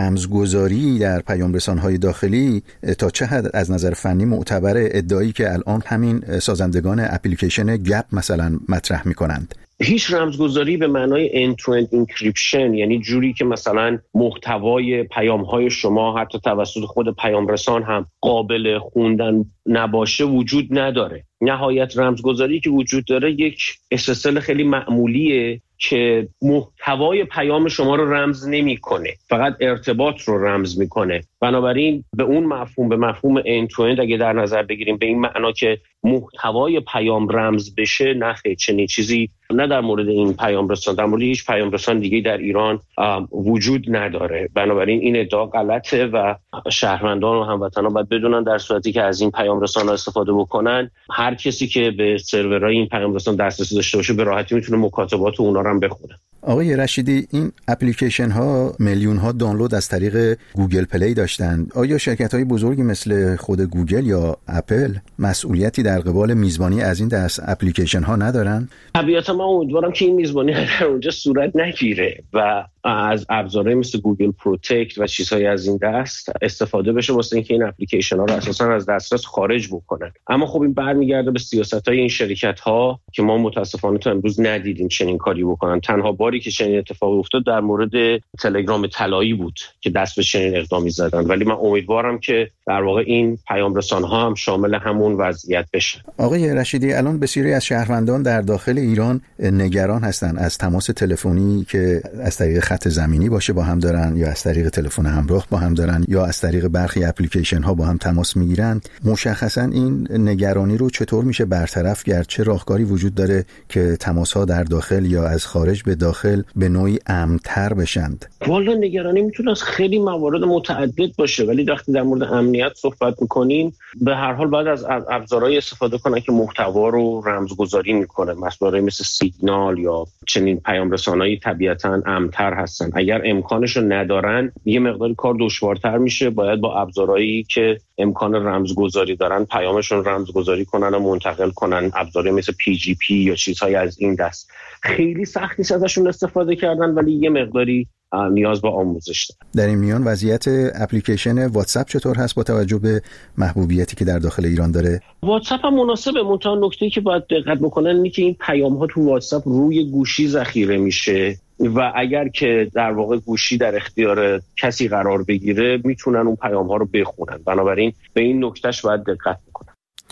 رمزگذاری در پیام‌رسان‌های داخلی تا چه حد از نظر فنی معتبره؟ ادعایی که الان همین سازندگان اپلیکیشن گپ مثلا مطرح میکنند. هیچ رمزگذاری به معنای end-to-end encryption، یعنی جوری که مثلا محتوای پیام‌های شما حتی توسط خود پیام‌رسان هم قابل خوندن نباشه وجود نداره. نهایت رمزگذاری که وجود داره یک SSL خیلی معمولیه که محتوای پیام شما رو رمز نمی‌کنه، فقط ارتباط رو رمز می‌کنه. بنابراین به اون مفهوم، به مفهوم end to end اگه در نظر بگیریم به این معنا که محتوای پیام رمز بشه، نه چنین چیزی نه در مورد این پیام رسان، در مورد هیچ پیام رسان دیگه در ایران وجود نداره. بنابراین این ادعا غلطه و شهروندان و هموطنان باید بدونن در صورتی که از این پیام رسان استفاده بکنن، هر کسی که به سرورهای این پیام رسان دسترسی داشته باشه به راحتی میتونه مکاتبات اونا رو هم بخونه. آقای رشیدی، این اپلیکیشن ها میلیون ها دانلود از طریق گوگل پلی داشتند. آیا شرکت های بزرگی مثل خود گوگل یا اپل مسئولیتی در قبال میزبانی از این دست اپلیکیشن ها ندارن؟ طبیعتا من امیدوارم که این میزبانی در اونجا صورت نگیره و از ابزارهای مثل گوگل پروتکت و چیزهای از این دست استفاده بشه واسه اینکه این اپلیکیشن ها رو اساسا از دسترس خارج بکنن. اما خب این برمیگرده به سیاست‌های این شرکت ها که ما متاسفانه تا امروز ندیدیم چنین کاری بکنن. تنها باری که چنین اتفاقی افتاد در مورد تلگرام طلایی بود که دست به چنین اقدامی زدن، ولی من امیدوارم که در واقع این پیام رسان‌ها هم شامل همون وضعیت بشه. آقای رشیدی، الان بسیاری از شهروندان در داخل ایران نگران هستند از تماس تلفنی که از طریق خط زمینی باشه با هم دارن، یا از طریق تلفن همراه با هم دارن، یا از طریق برخی اپلیکیشن ها با هم تماس میگیرند. مشخصا این نگرانی رو چطور میشه برطرف کرد؟ چه راهکاری وجود داره که تماس ها در داخل یا از خارج به داخل به نوعی امن‌تر بشند؟ والا نگرانی میتونه از خیلی موارد متعدد باشه، ولی وقتی در مورد امنیت صحبت میکنیم به هر حال باید از ابزارهای استفاده کنن که محتوا رو رمزگذاری میکنه. مسائلی مثل سیگنال یا چنین پیام رسانه‌ای طبیعتاً امن‌تر هستن. اگر امکانش رو ندارن یه مقداری کار دشوارتر میشه. باید با ابزارهایی که امکان رمزگذاری دارن پیامشون رمزگذاری کنن و منتقل کنن. ابزاری مثل PGP یا چیزهای از این دست خیلی سخت نیست ازشون استفاده کردن، ولی یه مقداری نیاز به آموزش داره. در این میان وضعیت اپلیکیشن واتساپ چطور هست با توجه به محبوبیتی که در داخل ایران داره؟ واتساپ هم مناسبه، منتها نکته‌ای که باید دقت بکنن اینه که این پیام‌ها تو واتساپ روی گوشی ذخیره میشه و اگر که در واقع گوشی در اختیار کسی قرار بگیره میتونن اون پیام‌ها رو بخونن. بنابراین به این نکتهش باید دقت بکنن.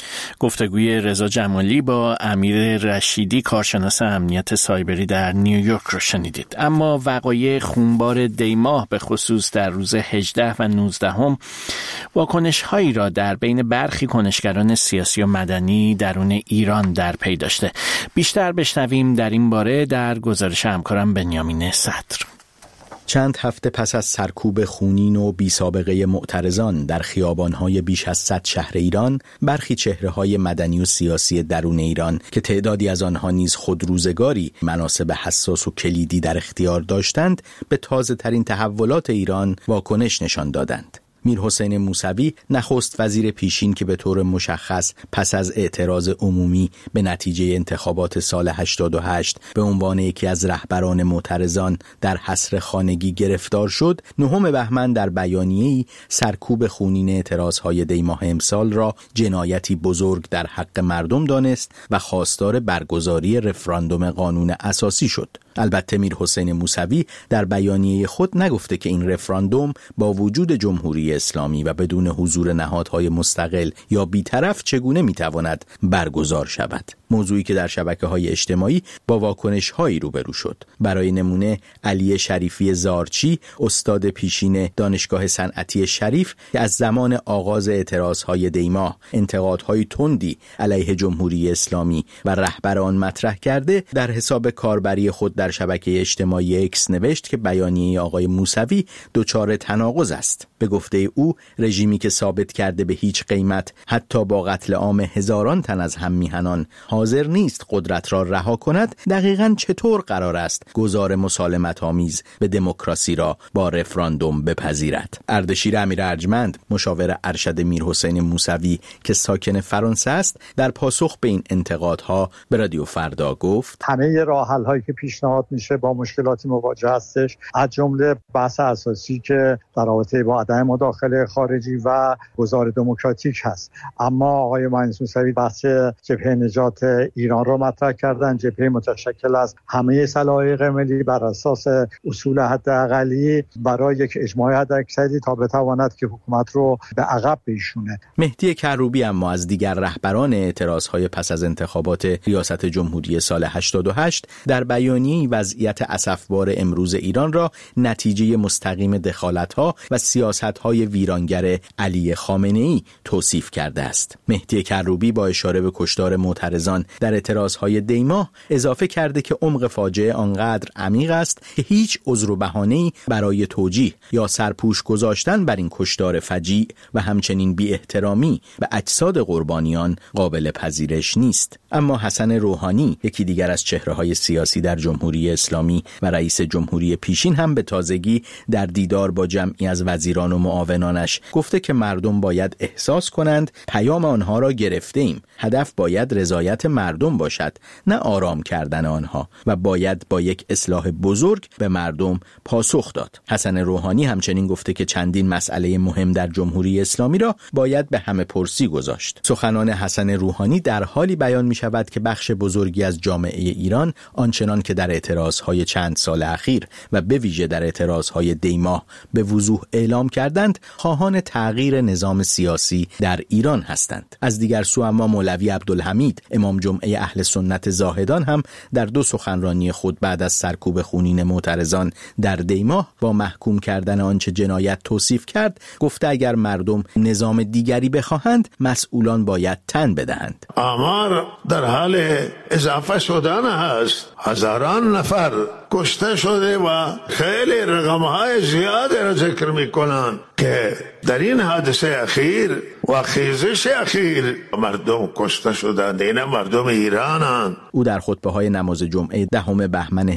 گفتگوی رضا جمالی با امیر رشیدی، کارشناس امنیت سایبری در نیویورک رو شنیدید. اما وقایع خونبار دیماه به خصوص در روز 18 و 19 واکنش‌هایی را در بین برخی کنشگران سیاسی و مدنی درون ایران در پی داشته. بیشتر بشنویم در این باره در گزارش همکارم بنیامین صدر. چند هفته پس از سرکوب خونین و بی سابقه معترضان در خیابان‌های بیش از 100 شهر ایران، برخی چهره‌های مدنی و سیاسی درون ایران که تعدادی از آنها نیز خود روزگاری مناصب حساس و کلیدی در اختیار داشتند، به تازه‌ترین تحولات ایران واکنش نشان دادند. میرحسین موسوی، نخست وزیر پیشین که به طور مشخص پس از اعتراض عمومی به نتیجه انتخابات سال 88 به عنوان یکی از رهبران معترضان در حصر خانگی گرفتار شد، 9 بهمن در بیانیه‌ای سرکوب خونین اعتراضهای دیماه امسال را جنایتی بزرگ در حق مردم دانست و خواستار برگزاری رفراندوم قانون اساسی شد. البته میرحسین موسوی در بیانیه خود نگفته که این رفراندوم با وجود جمهوری اسلامی و بدون حضور نهادهای مستقل یا بی‌طرف چگونه میتواند برگزار شود؟ موضوعی که در شبکه‌های اجتماعی با واکنش‌هایی روبرو شد. برای نمونه علی شریفی زارچی، استاد پیشین دانشگاه صنعتی شریف که از زمان آغاز اعتراضهای دیماه انتقادهای تندی علیه جمهوری اسلامی و رهبر آن مطرح کرده، در حساب کاربری خود در شبکه اجتماعی اکس نوشت که بیانیه آقای موسوی دچار تناقض است. به گفته او رژیمی که ثابت کرده به هیچ قیمت حتی با قتل عام هزاران تن از هم میهنان حاضر نیست قدرت را رها کند، دقیقاً چطور قرار است گزار مسالمت آمیز به دموکراسی را با رفراندوم بپذیرد؟ اردشیر امیر ارجمند، مشاور ارشد میرحسین موسوی که ساکن فرانسه است، در پاسخ به این انتقادها به رادیو فردا گفت: همه راه حل هایی که پیشنهاد میشه با مشکلاتی مواجه هستش، از جمله بحث اساسی که در رابطه با عدم مداخله خارجی و گزار دموکراتیک هست. اما آقای مهندس موسوی بحث جبهه نجات ایران را مطرح کردن، جبهه متشکل از همه سلایق ملی بر اساس اصول حداقلی برای یک اجماع حداکثری تا بتواند که حکومت رو به عقب بشونه. مهدی کروبی اما از دیگر رهبران اعتراضهای پس از انتخابات ریاست جمهوری سال 88 در بیانیه وضعیت اسفبار امروز ایران را نتیجه مستقیم دخالت‌ها و سیاست‌های ویرانگر علی خامنه‌ای توصیف کرده است. مهدی کروبی با اشاره به کشتار معترضان در اعتراضهای دیماه اضافه کرده که عمق فاجعه آنقدر عمیق است که هیچ عذر و بهانه‌ای برای توجیه یا سرپوش گذاشتن بر این کشتار فجیع و همچنین بی احترامی به اجساد قربانیان قابل پذیرش نیست. اما حسن روحانی، یکی دیگر از چهره‌های سیاسی در جمهوری اسلامی و رئیس جمهوری پیشین، هم به تازگی در دیدار با جمعی از وزیران و معاونانش گفته که مردم باید احساس کنند پیام آنها را گرفته‌ایم. هدف باید رضایت مردم باشد، نه آرام کردن آنها، و باید با یک اصلاح بزرگ به مردم پاسخ داد. حسن روحانی همچنین گفته که چندین مسئله مهم در جمهوری اسلامی را باید به همه پرسی گذاشت. سخنان حسن روحانی در حالی بیان می شود که بخش بزرگی از جامعه ایران آنچنان که در اعتراضهای چند سال اخیر و به ویژه در اعتراضهای دیماه به وضوح اعلام کردند، خواهان تغییر نظام سیاسی در ایران هستند. از دیگر سو اما مولوی عبدالحمید، امام جمعه اهل سنت زاهدان، هم در دو سخنرانی خود بعد از سرکوب خونین معترضان در دیماه با محکوم کردن آنچه جنایت توصیف کرد، گفته اگر مردم نظام دیگری بخواهند مسئولان باید تن بدهند. آمار در حال اضافه شدن است. هزاران نفر کشته شده و خیلی رقم‌های زیادی را ذکر می‌کنند که در این حادثه اخیر و خیزش اخیر مردم کشته شدند. این مردم ایرانند. او در خطبه‌های نماز جمعه 10 بهمن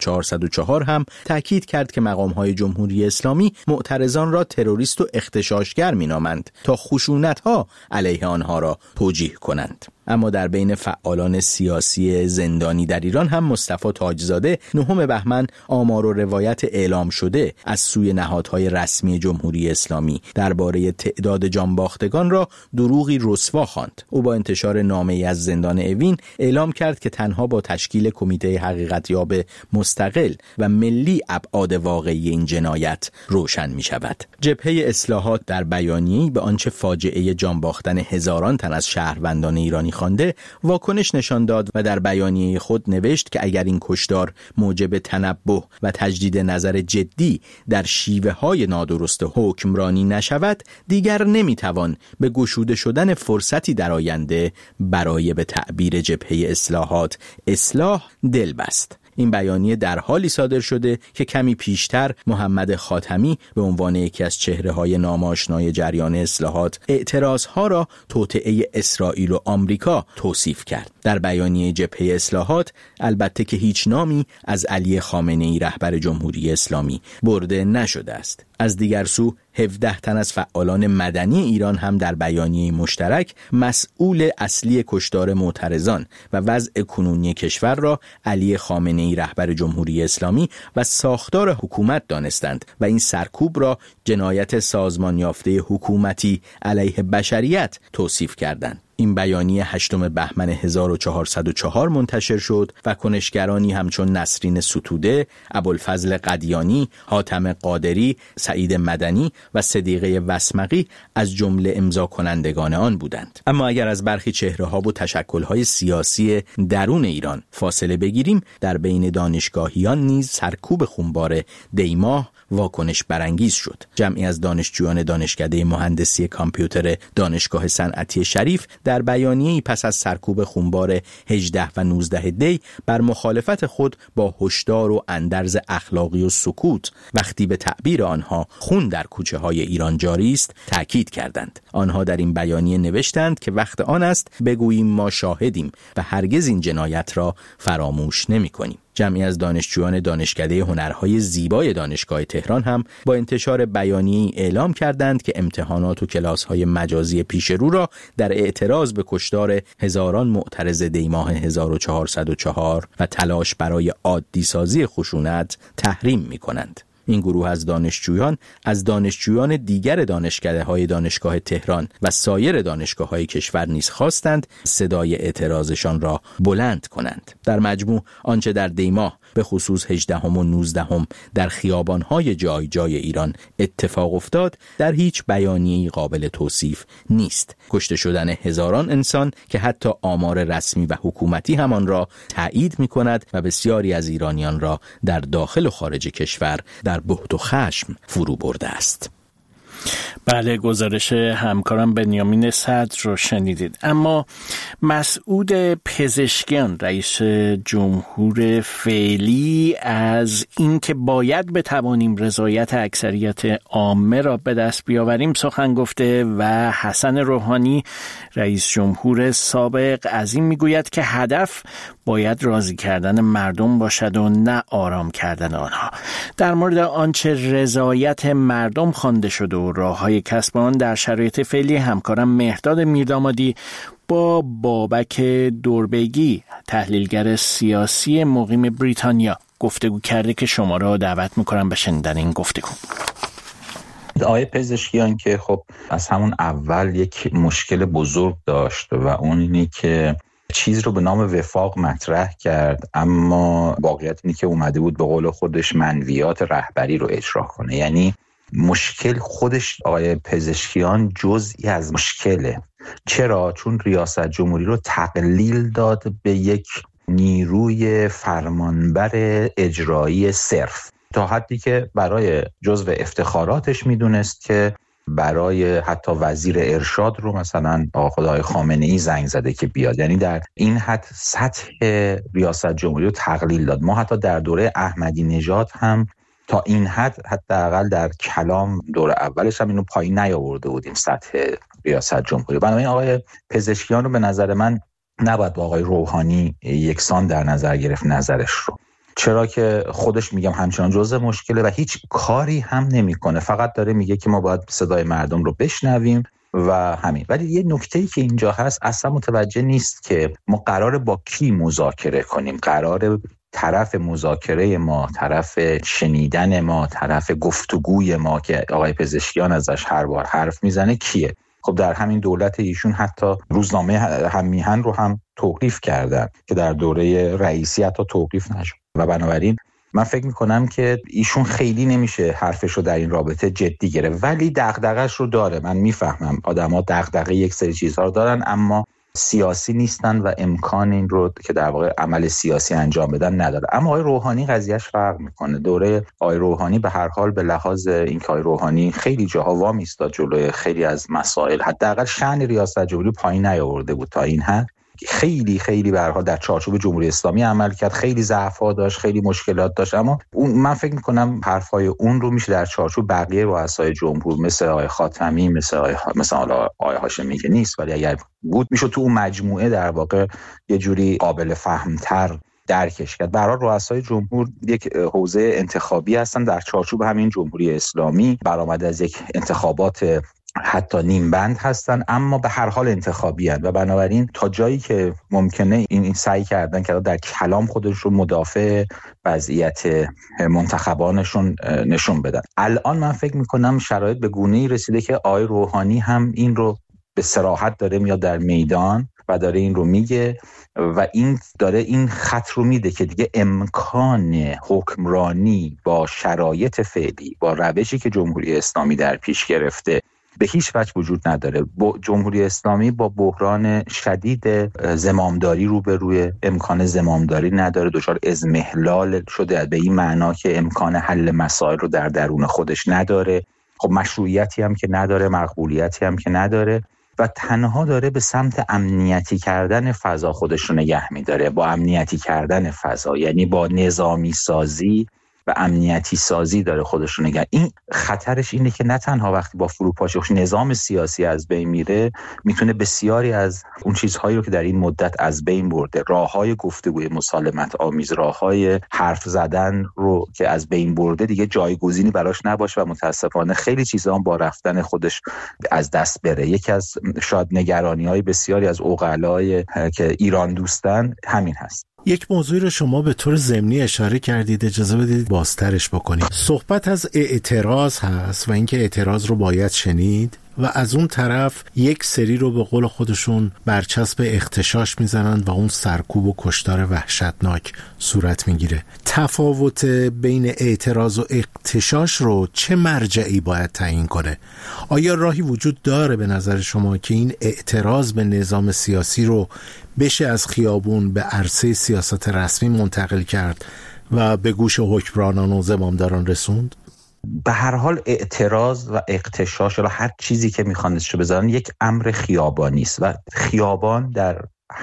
1404 هم تاکید کرد که مقام‌های جمهوری اسلامی معترضان را تروریست و اغتشاشگر می‌نامند تا خشونت‌ها علیه آنها را توجیه کنند. اما در بین فعالان سیاسی زندانی در ایران هم مصطفی تاجزاده 9 بهمن آمار و روایت اعلام شده از سوی نهادهای رسمی جمهوری اسلامی درباره تعداد جانباختگان را دروغی رسوا خواند. او با انتشار نامه‌ای از زندان اوین اعلام کرد که تنها با تشکیل کمیته حقیقتیاب مستقل و ملی ابعاد واقعی این جنایت روشن می شود. جبهه اصلاحات در بیانیه‌ای به آنچه فاجعه جانباختن هزاران تن از شهروندان ایرانی خوانده واکنش نشان داد و در بیانیه خود نوشت که اگر این کشتار موجب تنبه و تجدید نظر جدی در شیوه‌های نادرست حکمرانی نشود، دیگر نمیتوان به گشوده شدن فرصتی در آینده برای به تعبیر جبهه اصلاحات اصلاح دل بست. این بیانیه در حالی صادر شده که کمی پیشتر محمد خاتمی به عنوان یکی از چهره‌های ناماشنای جریان اصلاحات اعتراضها را توطئه اسرائیل و آمریکا توصیف کرد. در بیانیه جبهه اصلاحات البته که هیچ نامی از علی خامنه‌ای رهبر جمهوری اسلامی برده نشده است. از دیگر سو 17 تن از فعالان مدنی ایران هم در بیانیه مشترک مسئول اصلی کشتار معترضان و وضع کنونی کشور را علی خامنه‌ای رهبر جمهوری اسلامی و ساختار حکومت دانستند و این سرکوب را جنایت سازمان یافته حکومتی علیه بشریت توصیف کردند. این بیانیه 8 بهمن 1404 منتشر شد و کنشگرانی همچون نسرین ستوده، ابوالفضل قدیانی، حاتم قادری، سعید مدنی و صدیقه وسمقی از جمله امضا کنندگان آن بودند. اما اگر از برخی چهره‌ها و تشکل‌های سیاسی درون ایران فاصله بگیریم، در بین دانشگاهیان نیز سرکوب خونبار دیماه واکنش برانگیز شد. جمعی از دانشجویان دانشکده مهندسی کامپیوتر دانشگاه صنعتی شریف در بیانیه‌ای پس از سرکوب خونبار 18 و 19 دی بر مخالفت خود با هشدار و اندرز اخلاقی و سکوت وقتی به تعبیر آنها خون در کوچه‌های ایران جاری است تاکید کردند. آنها در این بیانیه نوشتند که وقت آن است بگوییم ما شاهدیم و هرگز این جنایت را فراموش نمی‌کنیم. جمعی از دانشجویان دانشکده هنرهای زیبای دانشگاه تهران هم با انتشار بیانیه‌ای اعلام کردند که امتحانات و کلاس‌های مجازی پیش رو را در اعتراض به کشتار هزاران معترض دیماه 1404 و تلاش برای عادی سازی خشونت تحریم می‌کنند. این گروه از دانشجویان دیگر دانشکده‌های دانشگاه تهران و سایر دانشگاه‌های کشور نیز خواستند صدای اعتراضشان را بلند کنند. در مجموع آنچه در دیماه به خصوص 18 و 19 در خیابان‌های جای جای ایران اتفاق افتاد در هیچ بیانیه‌ای قابل توصیف نیست. کشته شدن هزاران انسان که حتی آمار رسمی و حکومتی همان را تایید می‌کند و بسیاری از ایرانیان را در داخل و خارج کشور در بهت و خشم فرو برده است. بله، گزارش همکارم بنیامین صدر رو شنیدید. اما مسعود پزشکیان رئیس جمهور فعلی از اینکه باید بتوانیم رضایت اکثریت عامه را به دست بیاوریم سخن گفته و حسن روحانی رئیس جمهور سابق از این میگوید که هدف باید راضی کردن مردم باشد و نه آرام کردن آنها. در مورد آنچه رضایت مردم خوانده شده و راه‌های کسب آن در شرایط فعلی همکارم مهرداد میردامادی با بابک دوربگی تحلیلگر سیاسی مقیم بریتانیا گفتگو کرده که شما را دعوت میکنم به شنیدن این گفتگو. آقای پزشکیان که خب از همون اول یک مشکل بزرگ داشت و اون اینه که چیز رو به نام وفاق مطرح کرد، اما واقعیت اینه که اومده بود به قول خودش منویات رهبری رو اجرا کنه. یعنی مشکل خودش آقای پزشکیان جزئی از مشکله. چرا؟ چون ریاست جمهوری رو تقلیل داد به یک نیروی فرمانبر اجرایی صرف، تا حدی که برای جزو افتخاراتش میدونست که برای حتی وزیر ارشاد رو مثلا آقای خامنه‌ای زنگ زده که بیاد. یعنی در این حد سطح ریاست جمهوری رو تقلیل داد. ما حتی در دوره احمدی نژاد هم تا این حد حداقل در کلام دور اولش هم اینو پایین نیاورده بودیم سطح ریاست جمهوری. بنابراین آقای پزشکیان رو به نظر من نباید با آقای روحانی یکسان در نظر گرفت نظرش رو، چرا که خودش میگم همچنان جزء مشکله و هیچ کاری هم نمیکنه، فقط داره میگه که ما باید صدای مردم رو بشنویم و همین. ولی یه نکته‌ای که اینجا هست اصلا متوجه نیست که ما قراره با کی مذاکره کنیم، قراره طرف مذاکره ما، طرف شنیدن ما، طرف گفتگوی ما که آقای پزشکیان ازش هر بار حرف میزنه کیه؟ خب در همین دولت ایشون حتی روزنامه هم میهن رو هم توقیف کردن که در دوره رئیسی حتی توقیف نشد و بنابراین من فکر میکنم که ایشون خیلی نمیشه حرفش رو در این رابطه جدی گرفت، ولی دغدغه‌اش رو داره. من میفهمم آدم‌ها دغدغه یک سری چیزها رو دارن اما سیاسی نیستن و امکان این رو که در واقع عمل سیاسی انجام بدن نداره. اما آقای روحانی قضیهش فرق میکنه. دوره آقای روحانی به هر حال به لحاظ اینکه آقای روحانی خیلی جاها وامی ایستاد جلوی خیلی از مسائل، حداقل شأن ریاست جمهوری پایین نیاورده بود تا این حد. خیلی به هر حال در چارچوب جمهوری اسلامی عمل کرد، خیلی ضعف‌ها داشت، خیلی مشکلات داشت، اما اون من فکر می‌کنم حرفای اون رو میشه در چارچوب بقیه رؤسای جمهور مثل آقای خاتمی، مثل آقای هاشمی که نیست، ولی اگر بود میشه تو اون مجموعه در واقع یه جوری قابل فهم‌تر درکش کرد. برای رؤسای جمهور یک حوزه انتخابی هستن در چارچوب همین جمهوری اسلامی، برآمده از یک انتخابات حتی نیم بند هستن اما به هر حال انتخابی هستن و بنابراین تا جایی که ممکنه این سعی کردن که در کلام خودشون مدافع وضعیت منتخبانشون نشون بدن. الان من فکر میکنم شرایط به گونه‌ای رسیده که آقای روحانی هم این رو به صراحت داره میاد در میدان و داره این رو میگه و این داره این خط رو میده که دیگه امکان حکمرانی با شرایط فعلی، با روشی که جمهوری اسلامی در پیش گرفته به هیچ وجه وجود نداره. جمهوری اسلامی با بحران شدید زمامداری روبروی، امکان زمامداری نداره، دچار اضمحلال شده به این معنا که امکان حل مسائل رو در درون خودش نداره. خب مشروعیتی هم که نداره، مقبولیتی هم که نداره و تنها داره به سمت امنیتی کردن فضا خودش رو نگه می‌داره. با امنیتی کردن فضا یعنی با نظامی سازی و امنیتی سازی داره خودش رو نگه. این خطرش اینه که نه تنها وقتی با فروپاشی نظام سیاسی از بین میره، میتونه بسیاری از اون چیزهایی رو که در این مدت از بین برده، راههای گفتگوی مسالمت آمیز، راههای حرف زدن رو که از بین برده، دیگه جایگزینی براش نباشه و متاسفانه خیلی چیزا با رفتن خودش از دست بره. یکی از شاید نگرانی‌های بسیاری از عقلای که ایران دوستن همین هست. یک موضوعی رو شما به طور ضمنی اشاره کردید، اجازه بدید بازترش بکنید. صحبت از اعتراض هست و اینکه اعتراض رو باید شنید و از اون طرف یک سری رو به قول خودشون برچسب اغتشاش میزنن و اون سرکوب و کشتار وحشتناک صورت میگیره. تفاوت بین اعتراض و اغتشاش رو چه مرجعی باید تعیین کنه؟ آیا راهی وجود داره به نظر شما که این اعتراض به نظام سیاسی رو بشه از خیابون به عرصه سیاست رسمی منتقل کرد و به گوش حکمرانان و زمامداران رسوند؟ به هر حال اعتراض و اغتشاش یا هر چیزی که میخوان اسمش بذارن یک امر خیابانی است و خیابان در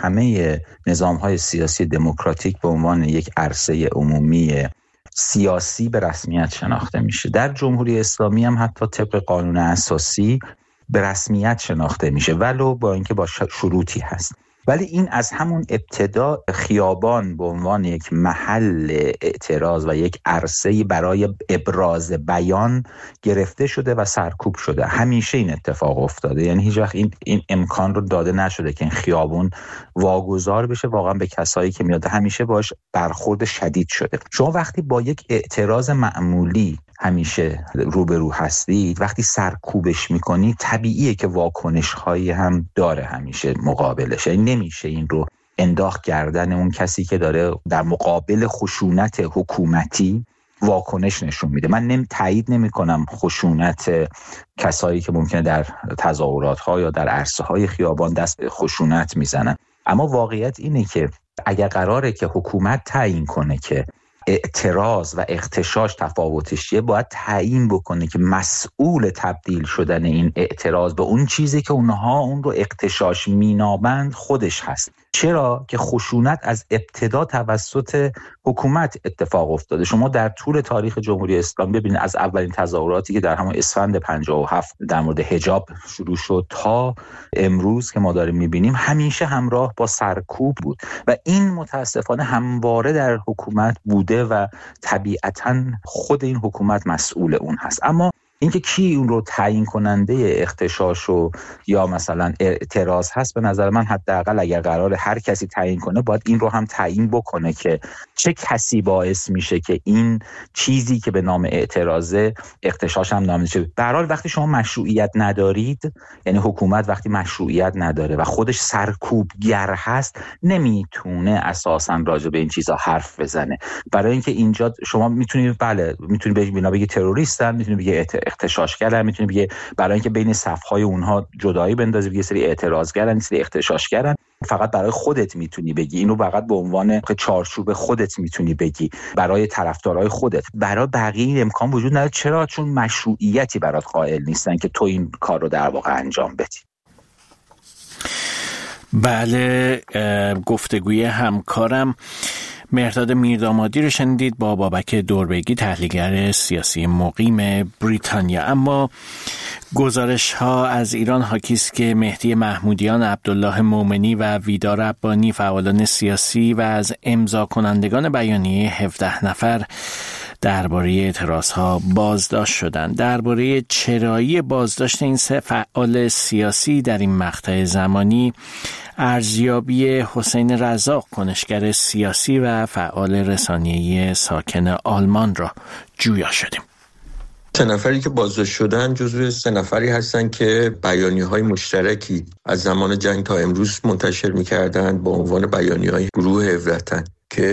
همه نظام‌های سیاسی دموکراتیک به عنوان یک عرصه عمومی سیاسی به رسمیت شناخته میشه. در جمهوری اسلامی هم حتی طبق قانون اساسی به رسمیت شناخته میشه، ولو با اینکه با شروطی هست. ولی این از همون ابتدا خیابان به عنوان یک محل اعتراض و یک عرصه‌ای برای ابراز بیان گرفته شده و سرکوب شده. همیشه این اتفاق افتاده، یعنی هیچ وقت این امکان رو داده نشده که این خیابون واگذار بشه واقعا به کسایی که میاد، همیشه باش برخورد شدید شده. شما وقتی با یک اعتراض معمولی همیشه روبرو هستید، وقتی سرکوبش میکنید طبیعیه که واکنش هایی هم داره همیشه مقابلش. یعنی نمیشه این رو انداخت کردن اون کسی که داره در مقابل خشونت حکومتی واکنش نشون میده. من تایید نمی کنم خشونت کسایی که ممکنه در تظاهرات ها یا در عرصه های خیابان دست به خشونت میزنن، اما واقعیت اینه که اگر قراره که حکومت تعیین کنه که اعتراض و اغتشاش تفاوتش چیه، باید تعیین بکنه که مسئول تبدیل شدن این اعتراض به اون چیزی که اونها اون رو اغتشاش مینامند خودش هست. چرا که خشونت از ابتدا توسط حکومت اتفاق افتاده. شما در طول تاریخ جمهوری اسلامی ببینید از اولین تظاهراتی که در همون اسفند 57 در مورد حجاب شروع شد تا امروز که ما داریم میبینیم، همیشه همراه با سرکوب بود و این متاسفانه همواره در حکومت بوده و طبیعتاً خود این حکومت مسئول اون هست. اما اینکه کی اون رو تعیین کننده اغتشاش و یا مثلا اعتراض هست، به نظر من حداقل اگر قرار هر کسی تعیین کنه باید این رو هم تعیین بکنه که چه کسی باعث میشه که این چیزی که به نام اعتراضه اغتشاش هم نامیده شه. به هر حال وقتی شما مشروعیت ندارید، یعنی حکومت وقتی مشروعیت نداره و خودش سرکوبگر هست، نمیتونه اساسا راجع به این چیزا حرف بزنه. برای اینکه اینجا شما میتونید میتونید بگی تروریستن، میتونید بگی اغتشاشگرن، میتونی بگه برای اینکه بین صفهای اونها جدایی بندازی بگه سری اعتراضگرن، سری اغتشاشگرن. فقط برای خودت میتونی بگی اینو، فقط به عنوان چارچوب خودت میتونی بگی، برای طرفدارای خودت. برای بقیه این امکان وجود نداره. چرا؟ چون مشروعیتی برات قائل نیستن که تو این کار رو در واقع انجام بدی. بله، گفتگوی همکارم مهرداد میردامادی رو شنیدید با بابک دوربگی، تحلیلگر سیاسی مقیم بریتانیا. اما گزارش ها از ایران حاکی است که مهدی محمودیان، عبدالله مومنی و ویدا ربانی، فعالان سیاسی و از امضا کنندگان بیانیه 17 نفر درباره اعتراضها بازداشت شدند. درباره چرایی بازداشت این سه فعال سیاسی در این مقطع زمانی ارزیابی حسین رزاق، کنشگر سیاسی و فعال رسانه‌ای ساکن آلمان را جویا شدیم. 3 نفری که بازداشت شدن جزو 3 نفری هستن که بیانیه‌های مشترکی از زمان جنگ تا امروز منتشر می‌کردند با عنوان بیانیه‌های گروه 17 تن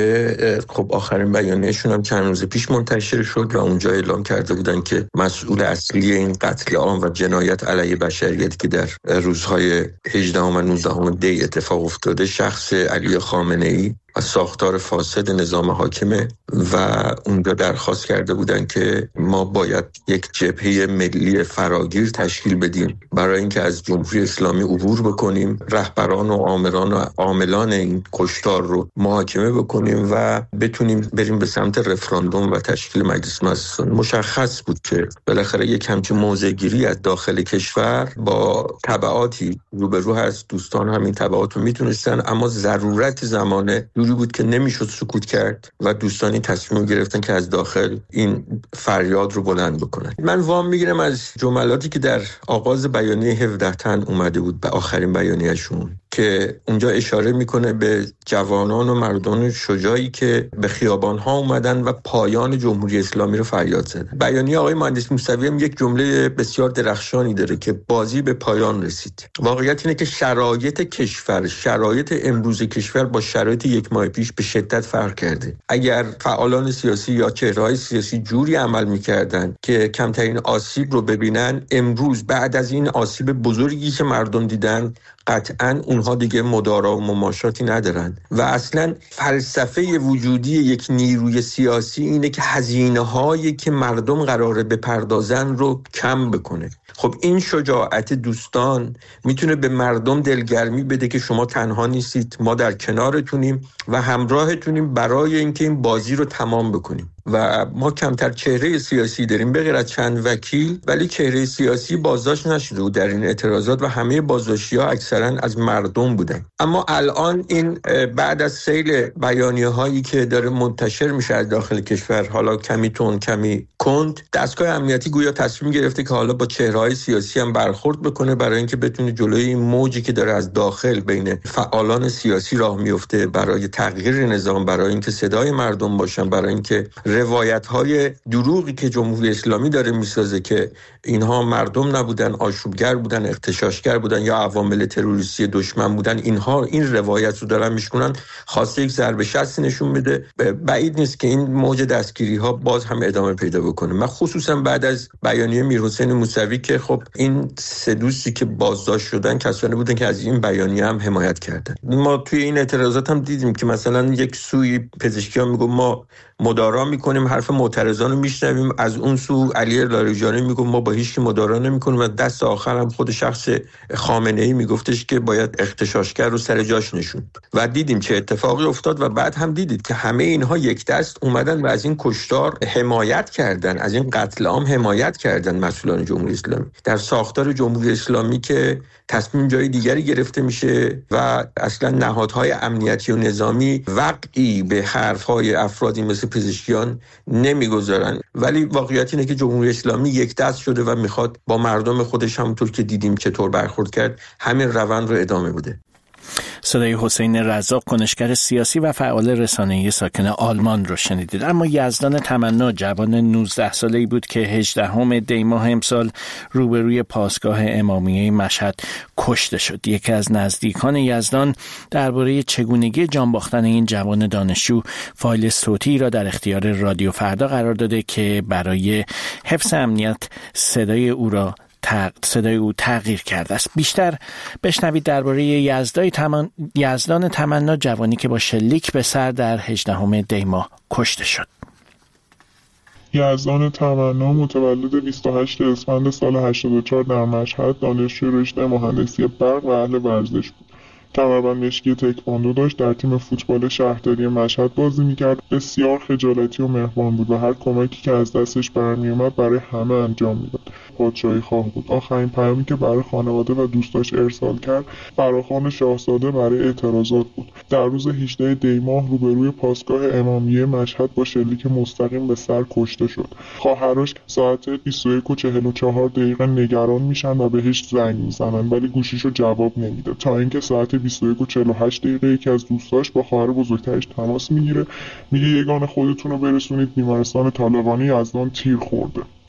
که خب آخرین بیانیه‌شون هم چند روز پیش منتشر شد و اونجا اعلام کرده بودن که مسئول اصلی این قتل عام و جنایت علیه بشریت که در روزهای 18 و 19 دی اتفاق افتاده شخص علی خامنه‌ای و ساختار فاسد نظام حاکمه و اونجا درخواست کرده بودن که ما باید یک جبهه ملی فراگیر تشکیل بدیم برای اینکه از جمهوری اسلامی عبور بکنیم، رهبران و آمران و عاملان این کشتار رو محاکمه بکنیم و بتونیم بریم به سمت رفراندوم و تشکیل مجلس مؤسسان. مشخص بود که بالاخره یک همچین موضع‌گیری از داخل کشور با تبعاتی روبرو هست. دوستان همین تبعات رو میتونستن، اما ضرورت زمانه بود که نمیشد سکوت کرد و دوستانی تصمیم گرفتن که از داخل این فریاد رو بلند بکنن. من وام میگیرم از جملاتی که در آغاز بیانیه 17 تن اومده بود به آخرین بیانیه‌شون که اونجا اشاره میکنه به جوانان و مردان شجاعی که به خیابان‌ها اومدن و پایان جمهوری اسلامی رو فریاد زدن. بیانیه آقای مهندس موسوی هم یک جمله بسیار درخشانی داره که بازی به پایان رسید. واقعیت اینه که شرایط کشور، شرایط امروز کشور با شرایط یک ماه پیش به شدت فرق کرده. اگر فعالان سیاسی یا چهره‌های سیاسی جوری عمل می‌کردن که کمترین آسیب رو ببینن، امروز بعد از این آسیب بزرگی که مردم دیدن قطعاً اونها دیگه مدارا و مماشاتی ندارن و اصلاً فلسفه وجودی یک نیروی سیاسی اینه که هزینه‌هایی که مردم قراره بپردازن رو کم بکنه. خب این شجاعت دوستان میتونه به مردم دلگرمی بده که شما تنها نیستید، ما در کنارتونیم و همراهتونیم برای اینکه این بازی رو تمام بکنیم. و ما کمتر چهره سیاسی داریم به غیر از چند وکیل، ولی چهره سیاسی بازداشت نشده بود در این اعتراضات و همه بازداشتی‌ها اکثرا از مردم بودن. اما الان این بعد از سیل بیانیه‌هایی که داره منتشر میشه از داخل کشور، حالا کمی تون کمی کند، دستگاه امنیتی گویا تصمیم گرفته که حالا با چهره‌های سیاسی هم برخورد بکنه برای اینکه بتونه جلوی این موجی که داره از داخل بین فعالان سیاسی راه میفته برای تغییر نظام، برای اینکه صدای مردم باشن، برای اینکه روایت‌های دروغی که جمهوری اسلامی داره میسازه که اینها مردم نبودن، آشوبگر بودن، اغتشاشگر بودن یا عوامل تروریستی دشمن بودن، اینها این روایت رو دارن میشکنن، خواسته یک ضربه شست نشون بده. بعید نیست که این موج دستگیری‌ها باز هم ادامه پیدا بکنه. من خصوصا بعد از بیانیه میرحسین موسوی که خب این 3 دوستی که بازداشت شدن کسانی بودن که از این بیانیه هم حمایت کردن. ما توی این اعتراضات هم دیدیم که مثلا یک سوی پزشکیان میگه ما مدارا میکنیم، حرف معترضان رو میشنویم، از اون سو علی لاریجانی میگه ما با هیچ کی مدارا نمیکنیم و دست آخر هم خود شخص خامنه‌ای میگفتش که باید اغتشاشگر رو سر جاش نشوند و دیدیم چه اتفاقی افتاد. و بعد هم دیدید که همه اینها یک دست اومدن و از این کشتار حمایت کردن، از این قتل عام حمایت کردن مسئولان جمهوری اسلامی در ساختار جمهوری اسلامی که تصمیم جای دیگری گرفته میشه و اصلا نهادهای امنیتی و نظامی وقعی به حرفهای افرادی مثل پزشکیان نمیگذارن. ولی واقعیت اینه که جمهوری اسلامی یک دست شده و میخواد با مردم خودش همونطور که دیدیم چطور برخورد کرد همین روند رو ادامه بده. صدای حسین رزاق، کنشگر سیاسی و فعال رسانه‌ای ساکن آلمان رو شنیدید. اما یزدان تمنا جوان 19 ساله‌ای بود که 18 دی ماه امسال روبروی پاسگاه امامیه مشهد کشته شد. یکی از نزدیکان یزدان درباره چگونگی جان باختن این جوان دانشجو فایل صوتی را در اختیار رادیو فردا قرار داده که برای حفظ امنیت صدای او تغییر کرده است. بیشتر بشنوید درباره یزدان تمنا، جوانی که با شلیک به سر در 18 دی ماه کشته شد. یزدان تمنا متولد 28 اسفند سال 84 در مشهد، دانشجوی رشته مهندسی برق و اهل ورزش بود. کمربند مشکی تکواندو داشت، در تیم فوتبال شهرداری مشهد بازی میکرد. بسیار خجالتی و مهربان بود و هر کمکی که از دستش برمیومد برای همه انجام میداد. پادشاهی خواه بود. آخرین پیامی که برای خانواده و دوستاش ارسال کرد فراخوان شاهزاده برای اعتراضات بود. در روز 18 دی ماه روبروی پاسگاه امامیه مشهد با شلیک مستقیم به سر کشته شد. خواهرش ساعت 21:44 نگران میشن و بهش زنگ میزنن ولی گوشیشو جواب نمیده، تا اینکه ساعت 21:48 یکی از دوستاش با خواهر بزرگترش تماس میگیره، میگه یگانه خودتون رو برسونید بیمارستان طالقانی، یزدان تیر خورده.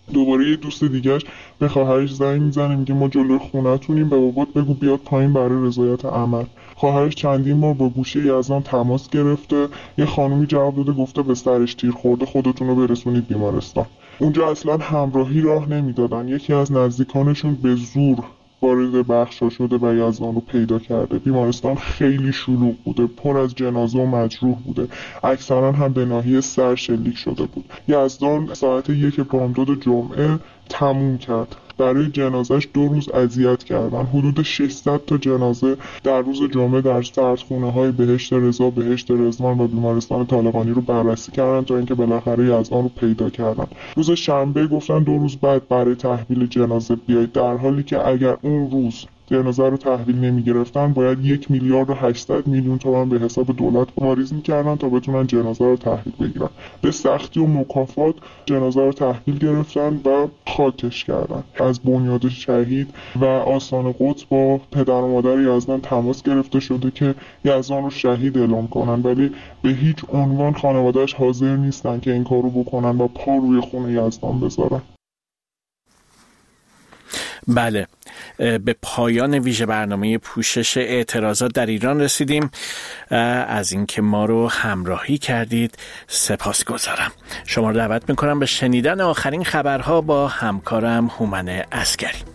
دوباره یه دوست دیگه‌اش به خواهرش زنگ میزنه، میگه ما جلوی خونه‌تونیم، به بابات بگو بیاد پایین برای رضایت عمل. خواهرش چندین بار با گوشه یزدان تماس گرفته، یه خانومی جواب داده گفته به سرش تیر خورده، خودتون رو برسونید بیمارستان. اونجا اصلا همراهی راه نمیدادن. یکی از نزدیکانشون به زور وارد بخشا شده و یزدان رو پیدا کرده. بیمارستان خیلی شلوغ بوده، پر از جنازه و مجروح بوده، اکثرا هم به ناحیه سر شلیک شده بود. یزدان ساعت 1 بامداد جمعه تموم کرد. برای جنازش 2 روز اذیت کردن. حدود 600 تا جنازه در روز جمعه در سردخونه‌های بهشت رضا، بهشت رضوان و بیمارستان طالقانی رو بررسی کردن تا اینکه بالاخره یزدان رو پیدا کردن. روز شنبه گفتن 2 روز بعد برای تحویل جنازه بیایید، در حالی که اگر اون روز جنازه رو تحویل نمی‌گرفتن باید 1 میلیارد و 800 میلیون تومان به حساب دولت واریز می‌کردن تا بتونن جنازه رو تحویل بگیرن. به سختی و مکافات جنازه رو تحویل گرفتن و خاکش کردن. از بنیاد شهید و آستان قدس با پدر و مادر یزدان تماس گرفته شده که یزدان رو شهید اعلام کنن، ولی به هیچ عنوان خانواده‌اش حاضر نیستن که این کارو بکنن و پا روی خون یزدان بذارن. بله، به پایان ویژه برنامه پوشش اعتراضات در ایران رسیدیم. از اینکه ما رو همراهی کردید سپاسگزارم. شما رو دعوت میکنم به شنیدن آخرین خبرها با همکارم هومن عسگری.